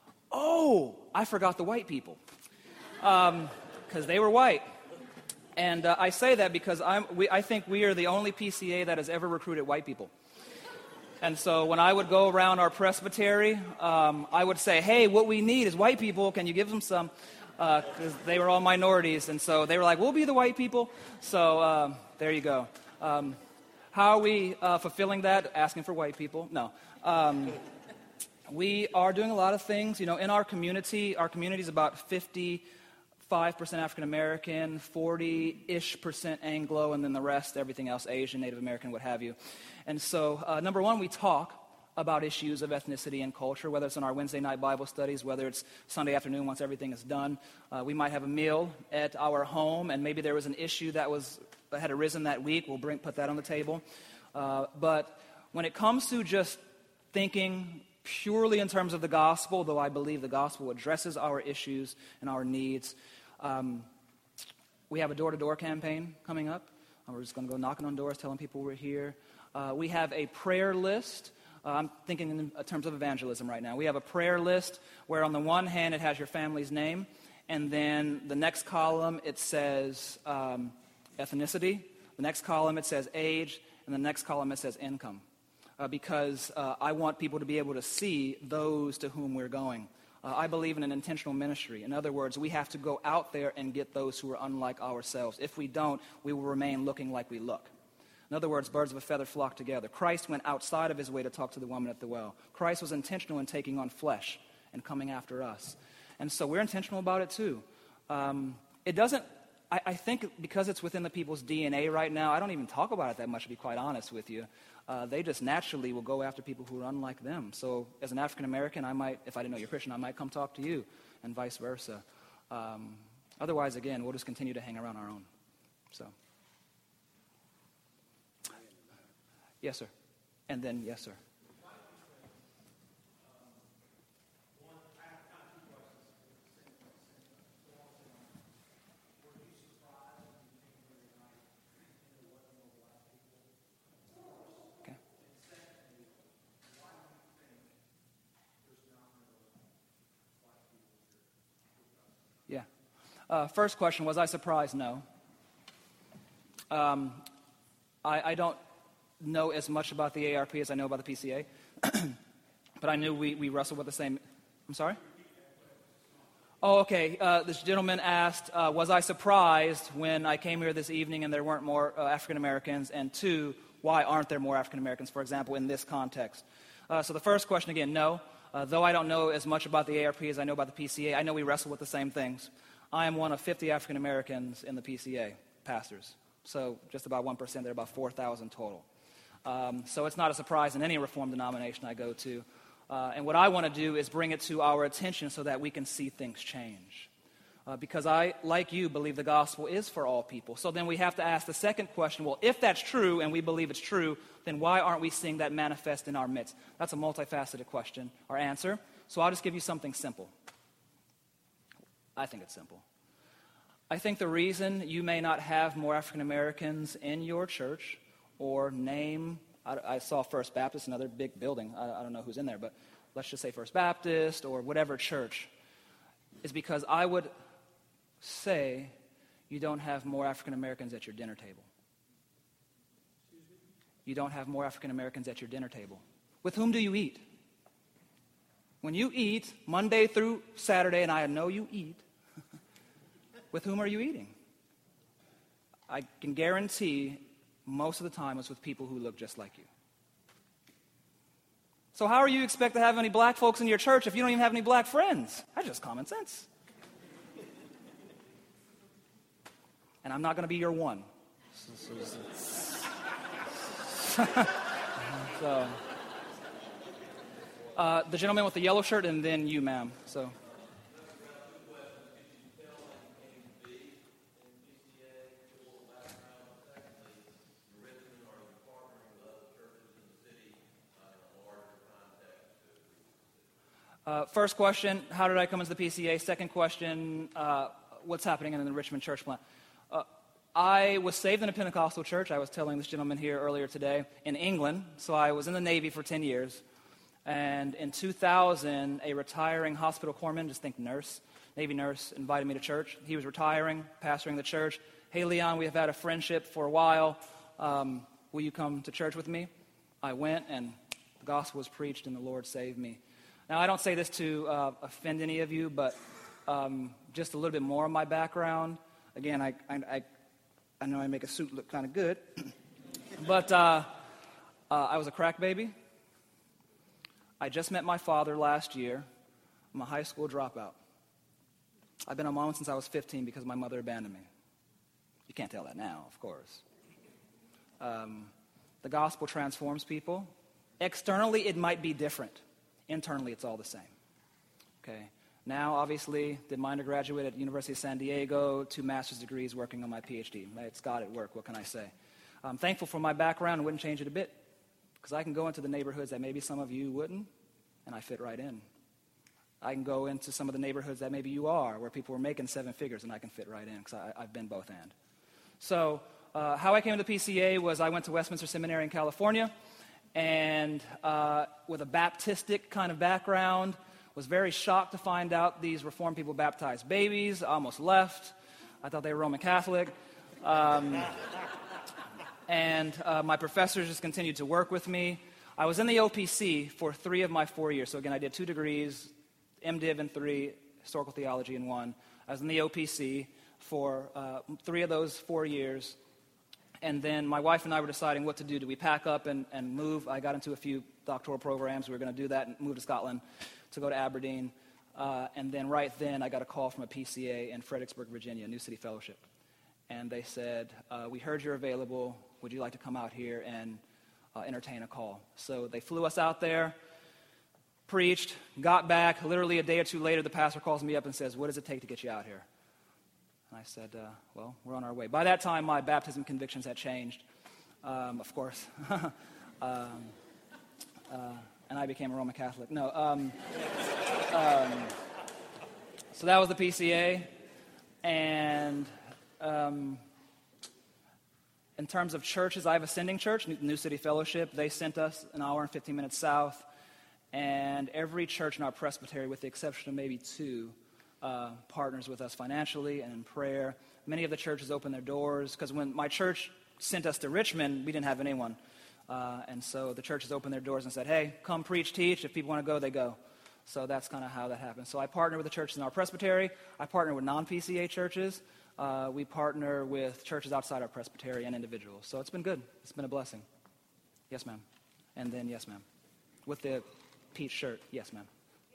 oh, I forgot the white people. Because um, they were white. And uh, I say that because I'm, we, I think we are the only P C A that has ever recruited white people. And so when I would go around our presbytery, um, I would say, hey, what we need is white people. Can you give them some? Because uh, they were all minorities. And so they were like, we'll be the white people. So um, there you go. Um, how are we uh, fulfilling that? Asking for white people? No. Um, we are doing a lot of things. You know, in our community, our community is about fifty-five percent African American, forty-ish percent Anglo, and then the rest, everything else, Asian, Native American, what have you. And so, uh, number one, we talk about issues of ethnicity and culture, whether it's in our Wednesday night Bible studies, whether it's Sunday afternoon once everything is done. Uh, we might have a meal at our home, and maybe there was an issue that was that had arisen that week. We'll bring put that on the table. Uh, but when it comes to just thinking purely in terms of the gospel, though I believe the gospel addresses our issues and our needs, um, we have a door-to-door campaign coming up. Uh, we're just going to go knocking on doors, telling people we're here. Uh, we have a prayer list Uh, I'm thinking in terms of evangelism right now. We have a prayer list where on the one hand it has your family's name, and then the next column it says um, ethnicity, the next column it says age, and the next column it says income. Uh, because uh, I want people to be able to see those to whom we're going. Uh, I believe in an intentional ministry. In other words, we have to go out there and get those who are unlike ourselves. If we don't, we will remain looking like we look. In other words, birds of a feather flock together. Christ went outside of his way to talk to the woman at the well. Christ was intentional in taking on flesh and coming after us. And so we're intentional about it too. Um, it doesn't, I, I think because it's within the people's D N A right now, I don't even talk about it that much, to be quite honest with you. Uh, they just naturally will go after people who are unlike them. So as an African American, I might, if I didn't know you're Christian, I might come talk to you, and vice versa. Um, otherwise, again, we'll just continue to hang around our own. So, yes, sir. And then, yes, sir. Yeah. Uh, first question, was I surprised? No. Um, I, I don't know as much about the A R P as I know about the P C A, but I knew we, we wrestled with the same. I'm sorry? Oh, okay. Uh, this gentleman asked, uh, was I surprised when I came here this evening and there weren't more uh, African Americans? And two, why aren't there more African Americans, for example, in this context? Uh, so the first question, again, no. Uh, though I don't know as much about the A R P as I know about the P C A, I know we wrestle with the same things. I am one of fifty African Americans in the P C A, pastors. So just about one percent, there are about four thousand total. Um, so it's not a surprise in any Reformed denomination I go to. Uh, and what I want to do is bring it to our attention so that we can see things change. Uh, because I, like you, believe the gospel is for all people. So then we have to ask the second question, well, if that's true, and we believe it's true, then why aren't we seeing that manifest in our midst? That's a multifaceted question, or answer. So I'll just give you something simple. I think it's simple. I think the reason you may not have more African Americans in your church, or name, I, I saw First Baptist, another big building, I, I don't know who's in there, but let's just say First Baptist, or whatever church, is because I would say you don't have more African Americans at your dinner table. You don't have more African Americans at your dinner table. With whom do you eat? When you eat Monday through Saturday, and I know you eat, with whom are you eating? I can guarantee most of the time it's with people who look just like you. So how are you expect to have any black folks in your church if you don't even have any black friends? That's just common sense. And I'm not going to be your one. So, uh, the gentleman with the yellow shirt, and then you, ma'am. So. Uh, first question, how did I come into the P C A? Second question, uh, what's happening in the Richmond church plant? Uh, I was saved in a Pentecostal church. I was telling this gentleman here earlier today in England. So I was in the Navy for ten years. And in two thousand, a retiring hospital corpsman, just think nurse, Navy nurse, invited me to church. He was retiring, pastoring the church. Hey, Leon, we have had a friendship for a while. Um, will you come to church with me? I went, and the gospel was preached, and the Lord saved me. Now, I don't say this to uh, offend any of you, but um, just a little bit more of my background. Again, I, I, I know I make a suit look kind of good, but uh, uh, I was a crack baby. I just met my father last year. I'm a high school dropout. I've been a mom since I was fifteen because my mother abandoned me. You can't tell that now, of course. Um, the gospel transforms people. Externally, it might be different. Internally, it's all the same. Okay. Now, obviously, did my undergraduate at the University of San Diego, two master's degrees working on my P H D. It's God at work, what can I say? I'm thankful for my background and wouldn't change it a bit, because I can go into the neighborhoods that maybe some of you wouldn't, and I fit right in. I can go into some of the neighborhoods that maybe you are, where people are making seven figures, and I can fit right in, because I've been both and. So, uh, how I came to the P C A was I went to Westminster Seminary in California, and uh, with a Baptistic kind of background, was very shocked to find out these Reformed people baptized babies. I almost left. I thought they were Roman Catholic. Um, and uh, my professors just continued to work with me. I was in the O P C for three of my four years. So again, I did two degrees, MDiv in three, historical theology in one. I was in the O P C for uh, three of those four years. And then my wife and I were deciding what to do. Do we pack up and, and move? I got into a few doctoral programs. We were going to do that and move to Scotland to go to Aberdeen. Uh, and then right then, I got a call from a P C A in Fredericksburg, Virginia, New City Fellowship. And they said, uh, we heard you're available. Would you like to come out here and uh, entertain a call? So they flew us out there, preached, got back. Literally a day or two later, the pastor calls me up and says, what does it take to get you out here? And I said, uh, well, we're on our way. By that time, my baptism convictions had changed, um, of course. um, uh, and I became a Roman Catholic. No. Um, um, so that was the P C A. And um, in terms of churches, I have Ascending Church, New City Fellowship. They sent us an hour and fifteen minutes south. And every church in our presbytery, with the exception of maybe two, uh, partners with us financially and in prayer. Many of the churches opened their doors, because when my church sent us to Richmond, we didn't have anyone. Uh, and so the churches opened their doors and said, hey, come preach, teach. If people want to go, they go. So that's kind of how that happened. So I partner with the churches in our presbytery. I partner with non-P C A churches. Uh, we partner with churches outside our presbytery and individuals. So it's been good. It's been a blessing. Yes, ma'am. And then yes, ma'am. With the peach shirt, yes, ma'am.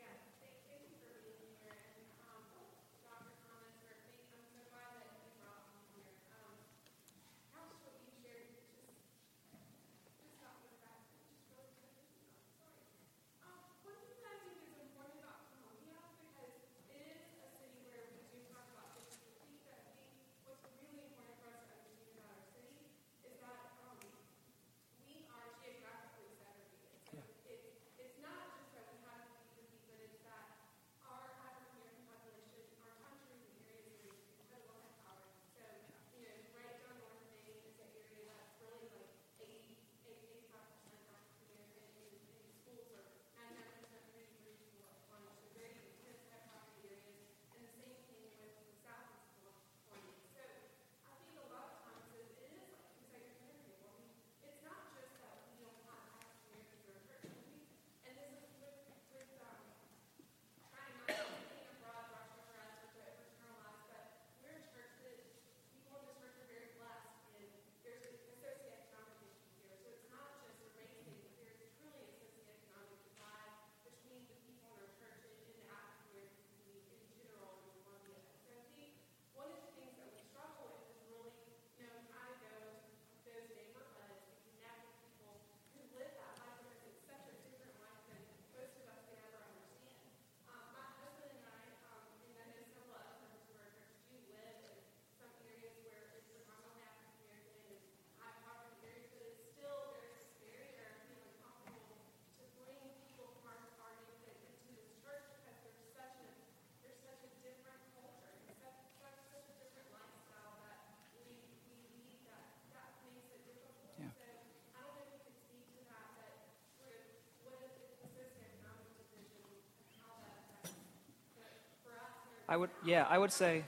I would, yeah, I would say,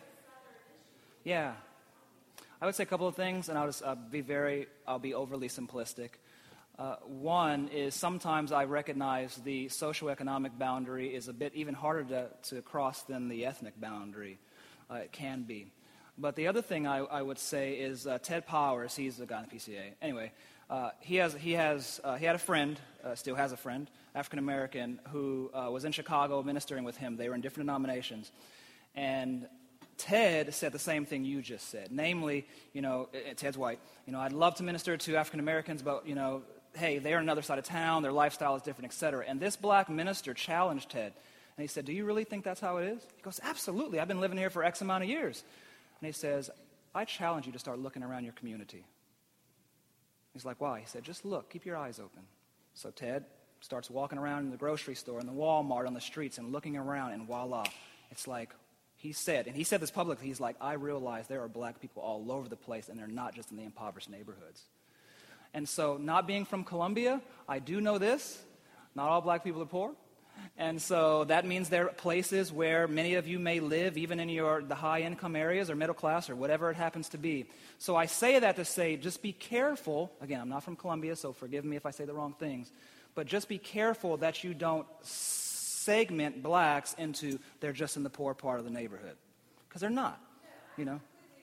yeah, I would say a couple of things, and I'll just uh, be very, I'll be overly simplistic. Uh, one is sometimes I recognize the socioeconomic boundary is a bit even harder to, to cross than the ethnic boundary. Uh, it can be. But the other thing I, I would say is uh, Ted Powers, he's the guy in the P C A. Anyway, uh, he has he has uh, he had a friend, uh, still has a friend, African American, who uh, was in Chicago ministering with him. They were in different denominations, and Ted said the same thing you just said. Namely, you know, Ted's white. You know, I'd love to minister to African Americans, but you know, hey, they're on another side of town. Their lifestyle is different, et cetera. And this black minister challenged Ted, and he said, "Do you really think that's how it is?" He goes, "Absolutely. I've been living here for X amount of years." And he says, "I challenge you to start looking around your community." He's like, "Why?" He said, "Just look. Keep your eyes open." So Ted starts walking around in the grocery store, in the Walmart, on the streets, and looking around, and voila. It's like he said, and he said this publicly, he's like, "I realize there are black people all over the place, and they're not just in the impoverished neighborhoods." And so, not being from Columbia, I do know this. Not all black people are poor. And so that means there are places where many of you may live, even in your the high-income areas or middle class or whatever it happens to be. So I say that to say, just be careful. Again, I'm not from Columbia, so forgive me if I say the wrong things. But just be careful that you don't segment blacks into they're just in the poor part of the neighborhood. Because they're not, you know.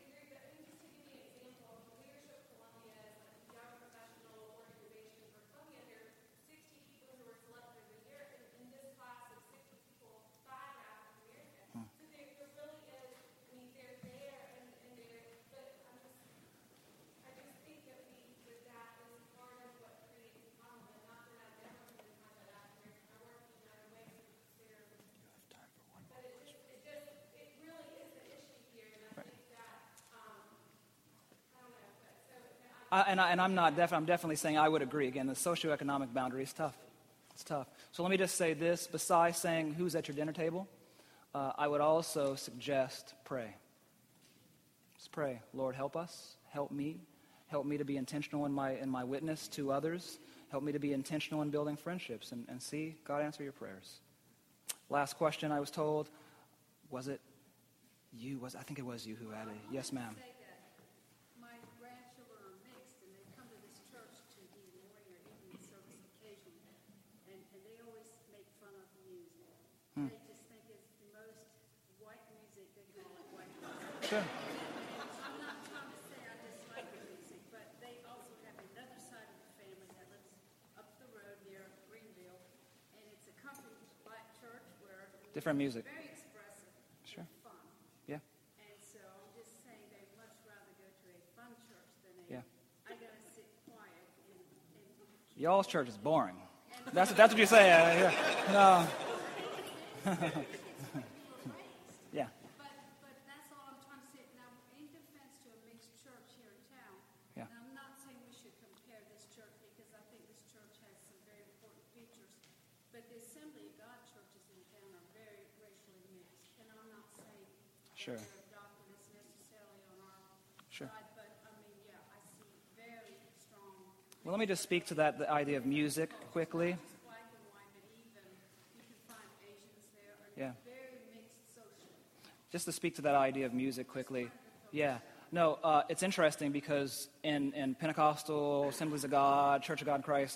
I, and, I, and I'm not def- I'm definitely saying I would agree. Again, the socioeconomic boundary is tough. It's tough. So let me just say this. Besides saying who's at your dinner table, uh, I would also suggest pray. Just pray. Lord, help us. Help me. Help me to be intentional in my in my witness to others. Help me to be intentional in building friendships. And, and see God answer your prayers. Last question I was told. Was it you? Was I think it was you who added. Yes, ma'am. Hmm. They just think it's the most white music, they call it white music. Sure. I'm not trying to say I dislike the music, but they also have another side of the family that lives up the road near Greenville, and it's a country black church where different music. Very expressive. Sure. And fun. Yeah. And so I'm just saying they'd much rather go to a fun church than a Yeah. I gotta sit quiet and, and Y'all's church is boring. That's that's what you say. Uh, yeah. No. Yeah. But but that's all I'm trying to say. Now, in defense to a mixed church here in town, Yeah. and I'm not saying we should compare this church because I think this church has some very important features, but the Assembly of God churches in town are very racially mixed, and I'm not saying Sure. that their doctrine is necessarily on our Sure. side, but I mean, yeah, I see very strong. Well, let me just speak to that the idea of music quickly. Not just black and white, but even you can find Asians there. Or Yeah. Very mixed socially. Just to speak to that idea of music quickly. Yeah. No, uh, it's interesting because in, in Pentecostal, Assemblies of God, Church of God in Christ,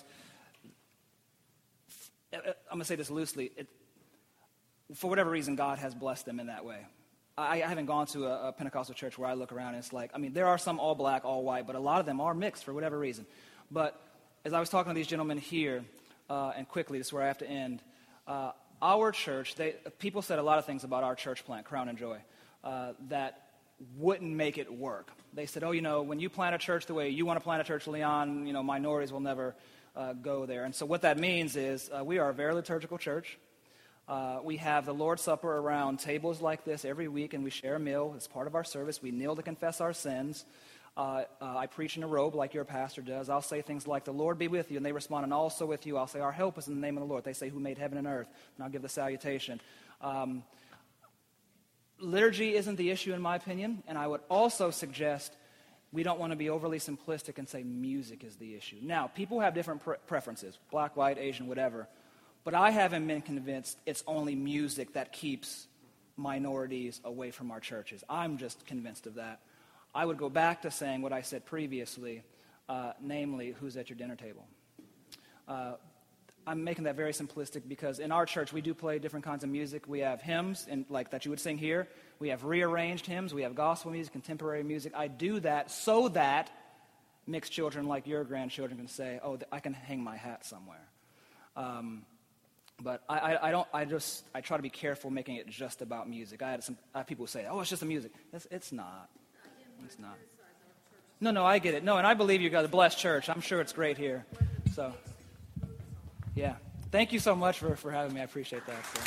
I'm going to say this loosely. It, for whatever reason, God has blessed them in that way. I, I haven't gone to a, a Pentecostal church where I look around and it's like, I mean, there are some all black, all white, but a lot of them are mixed for whatever reason. But as I was talking to these gentlemen here, uh, and quickly, this is where I have to end, uh, our church, they, people said a lot of things about our church plant, Crown and Joy, uh, that wouldn't make it work. They said, oh, you know, when you plant a church the way you want to plant a church, Leon, you know, minorities will never uh, go there. And so what that means is uh, we are a very liturgical church. Uh, we have the Lord's Supper around tables like this every week, and we share a meal. It's part of our service. We kneel to confess our sins. Uh, uh, I preach in a robe like your pastor does. I'll say things like, the Lord be with you, and they respond, and also with you. I'll say, our help is in the name of the Lord. They say, who made heaven and earth, and I'll give the salutation. Um, liturgy isn't the issue, in my opinion, and I would also suggest we don't want to be overly simplistic and say music is the issue. Now, people have different pre- preferences, black, white, Asian, whatever, but I haven't been convinced it's only music that keeps minorities away from our churches. I'm just convinced of that. I would go back to saying what I said previously, uh, namely, who's at your dinner table. Uh, I'm making that very simplistic because in our church we do play different kinds of music. We have hymns, and like that you would sing here. We have rearranged hymns. We have gospel music, contemporary music. I do that so that mixed children like your grandchildren can say, oh, I can hang my hat somewhere. Um, but I, I, I don't. I just I try to be careful making it just about music. I had some I have people who say, oh, it's just the music. It's, it's not. It's not. No, no, I get it. No, and I believe you got a blessed church. I'm sure it's great here. So, yeah. Thank you so much for, for having me. I appreciate that. So.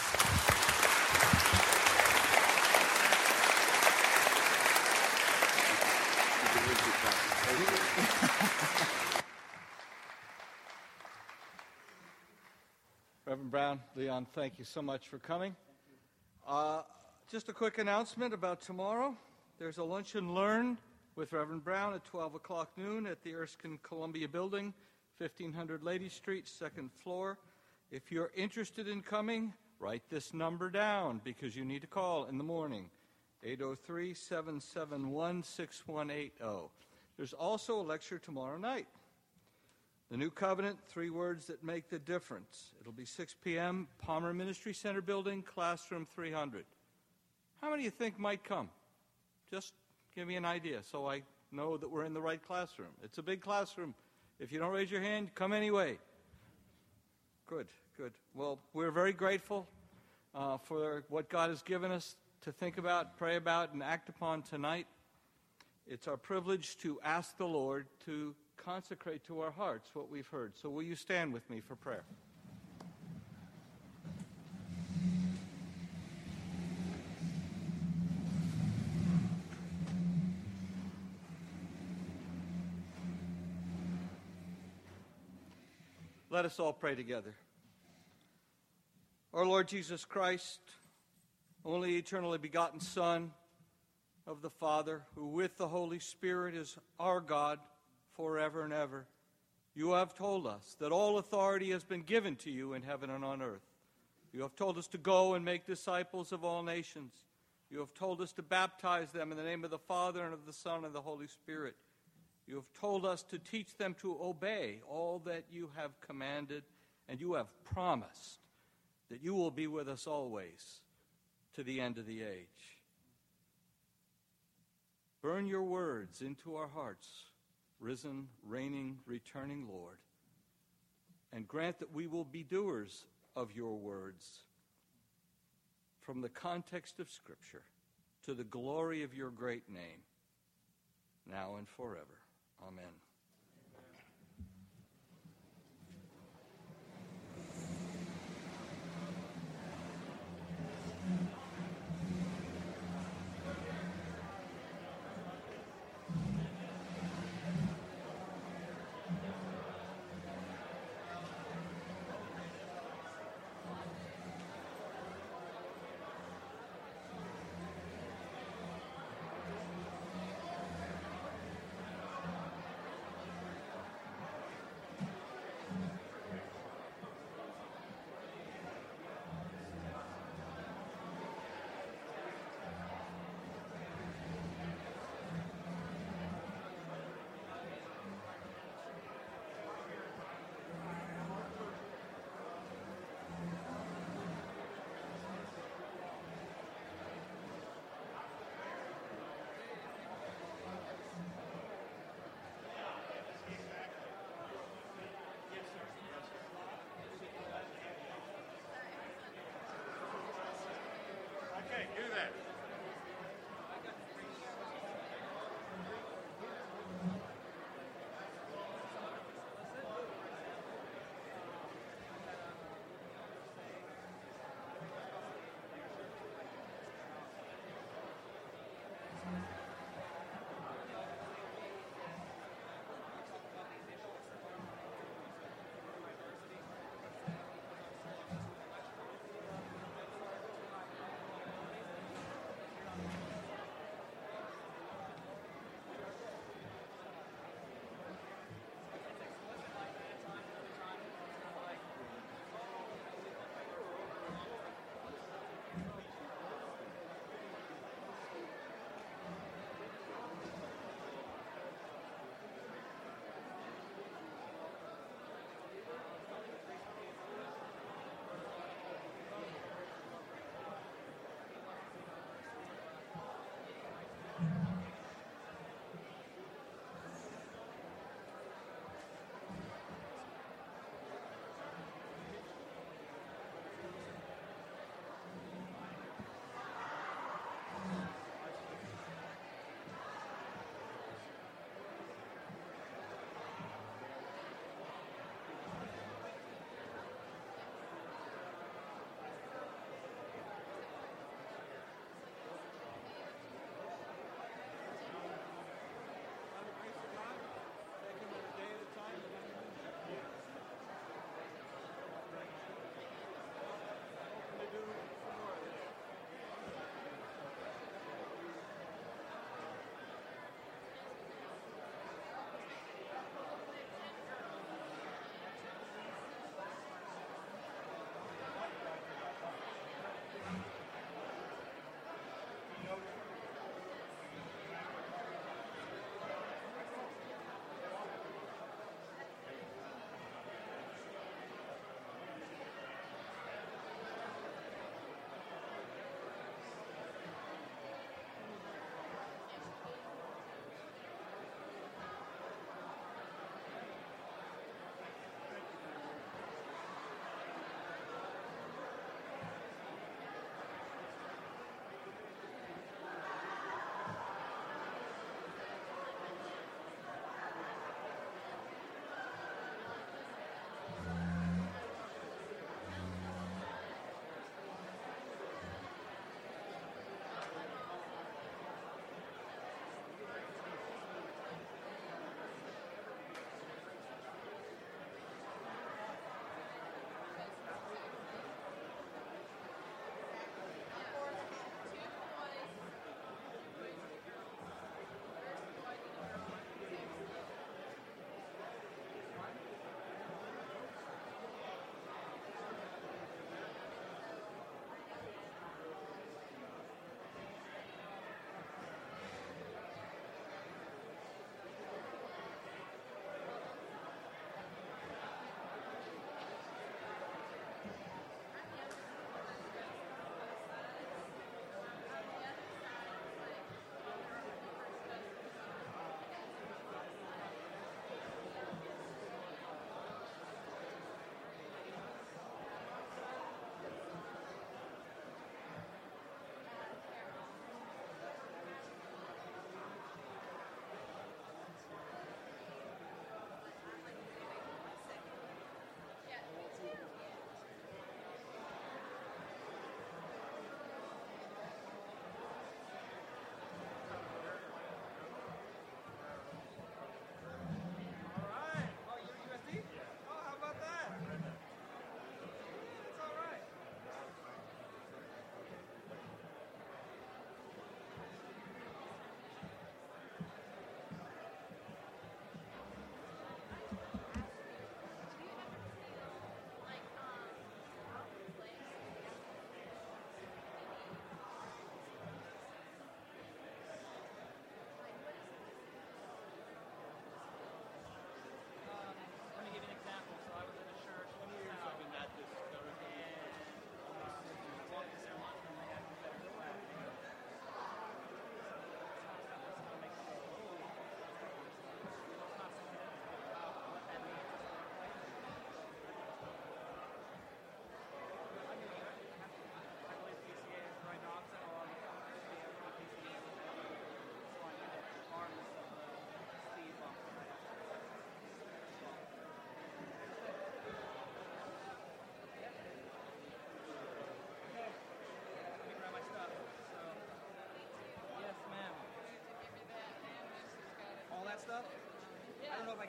Reverend Brown, Leon, thank you so much for coming. Uh, just a quick announcement about tomorrow. There's a lunch and learn with Reverend Brown at twelve o'clock noon at the Erskine Columbia Building, fifteen hundred Lady Street, second floor. If you're interested in coming, write this number down because you need to call in the morning, eight oh three, seven seven one, six one eight oh. There's also a lecture tomorrow night. The New Covenant, Three Words That Make the Difference. It'll be six p.m., Palmer Ministry Center Building, classroom three hundred. How many do you think might come? Just give me an idea so I know that we're in the right classroom. It's a big classroom. If you don't raise your hand, come anyway. Good, good. Well, we're very grateful uh, for what God has given us to think about, pray about, and act upon tonight. It's our privilege to ask the Lord to consecrate to our hearts what we've heard. So will you stand with me for prayer? Let us all pray together. Our Lord Jesus Christ, only eternally begotten Son of the Father, who with the Holy Spirit is our God forever and ever, you have told us that all authority has been given to you in heaven and on earth. You have told us to go and make disciples of all nations. You have told us to baptize them in the name of the Father and of the Son and of the Holy Spirit. You have told us to teach them to obey all that you have commanded, and you have promised that you will be with us always to the end of the age. Burn your words into our hearts, risen, reigning, returning Lord, and grant that we will be doers of your words from the context of Scripture to the glory of your great name, now and forever. Amen.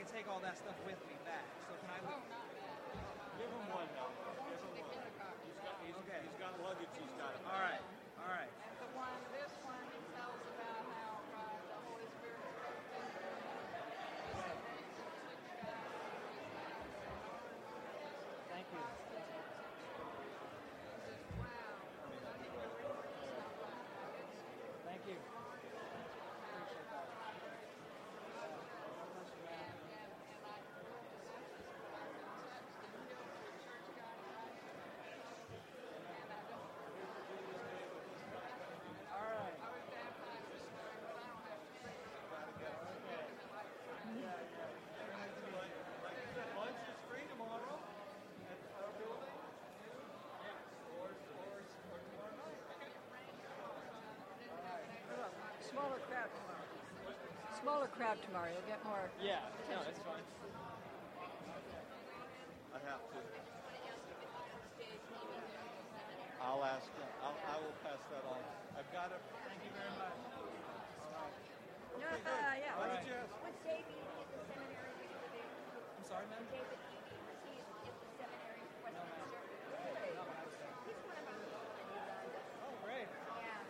can take all that stuff with me back. So can I? Oh, not bad. Give him one now. Give him one. He's got, he's, Okay. he's got luggage. He's got it. All right. All right. And the one, this one, he tells about how uh, the Holy Spirit Thank you. Thank you. Appreciate that. All right. Lunch is free tomorrow at our building. Or, or, or tomorrow night. Smaller crowd tomorrow. Smaller crowd tomorrow. You'll get more. Yeah. No, that's fine. I have to. I'll ask. I'll, I will pass that on. I've got it. Thank you very much. Yeah, uh, yeah. Why did you ask? Was Dave Eady at the seminary when you were there? I'm sorry, ma'am. David Eady, was he at the seminary in Westminster? Really? He's one of our people in Uganda. Oh, great. Yeah.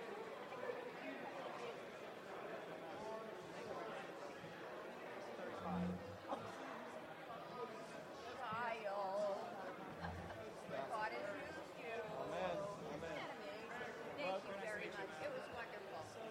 Kyle. God has used you. Amen. Amen. Isn't that amazing? Thank you very much. It was wonderful.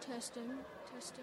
Testing, testing.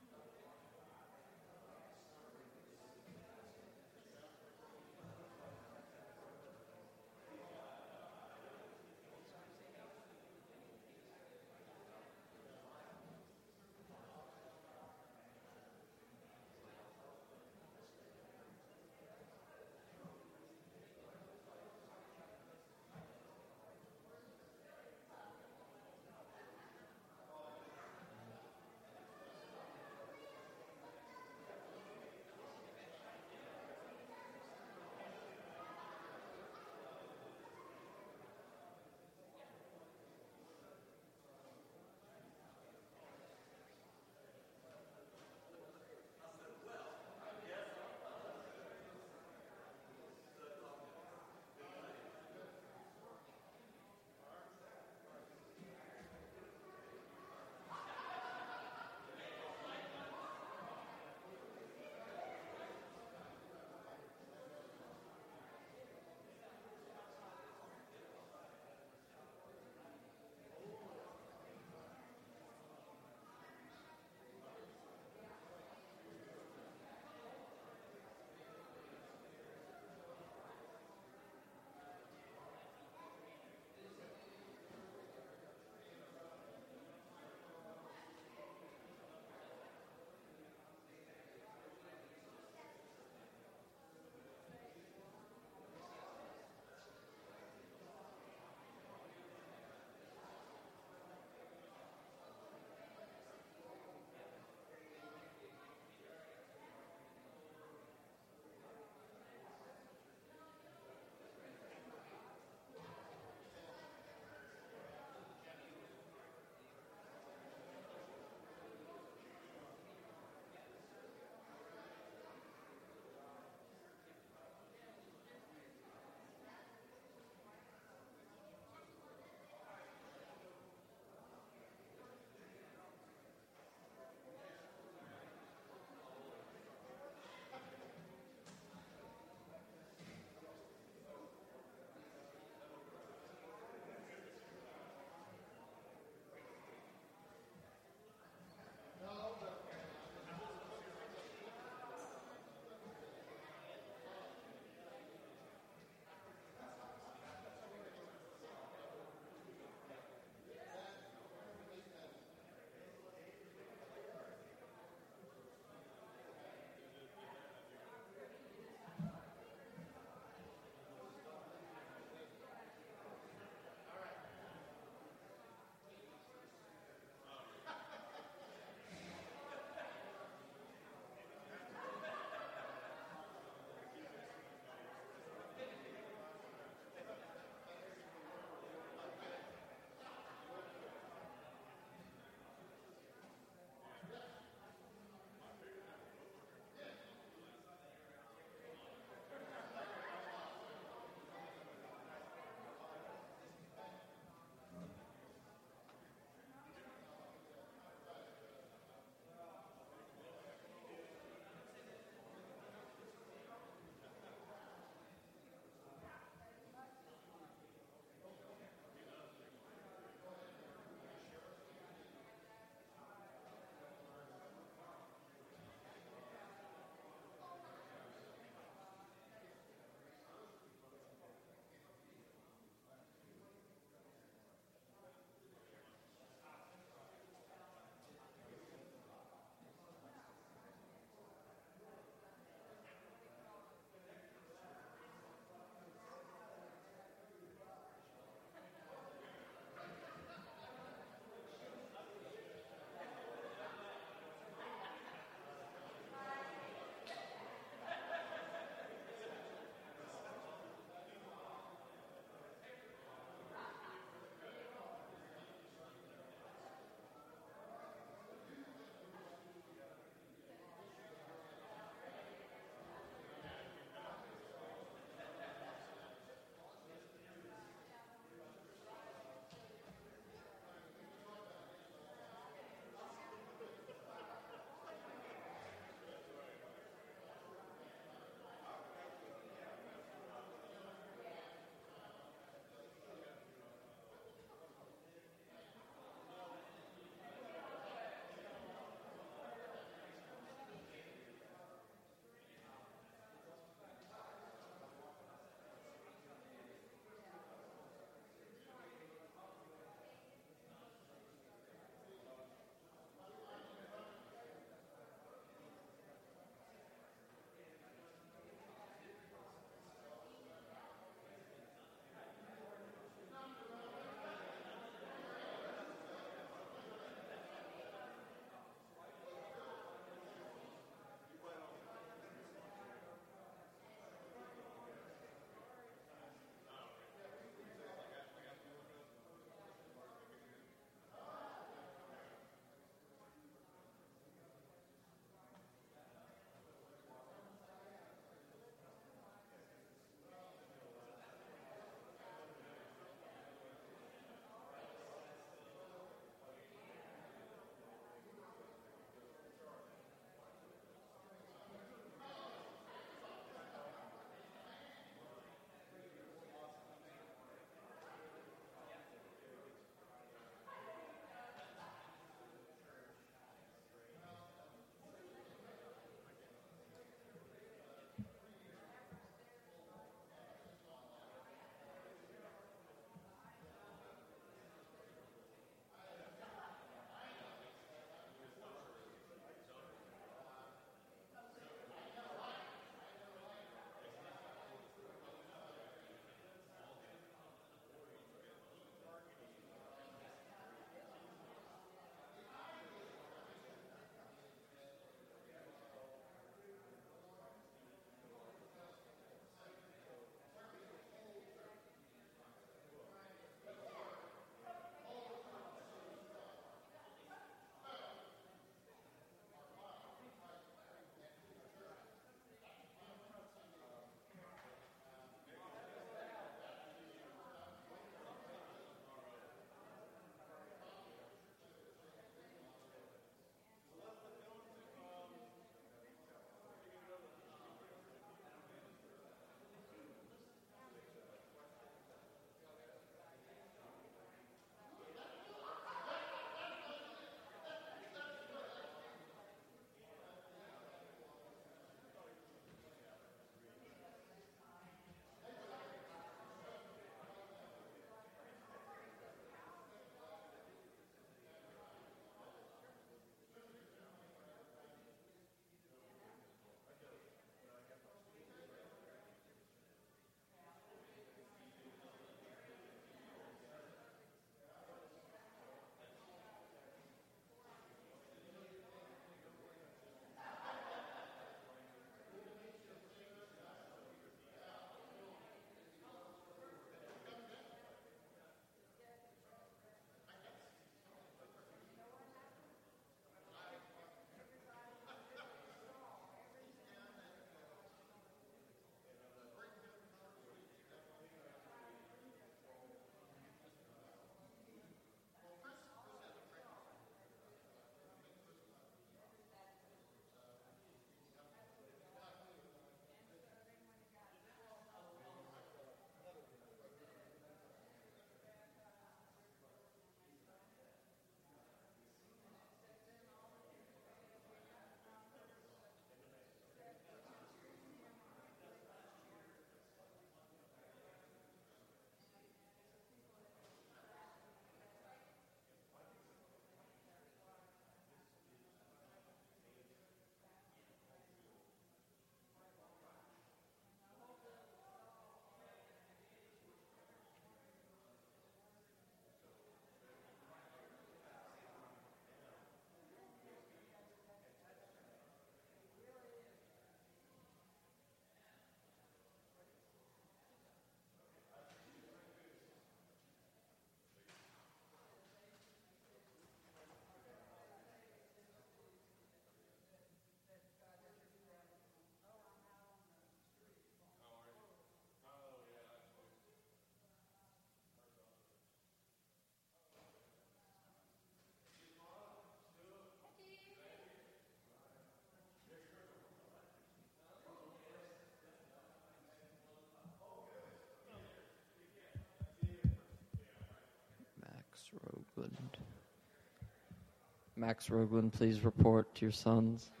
Max Roglin, please report to your sons.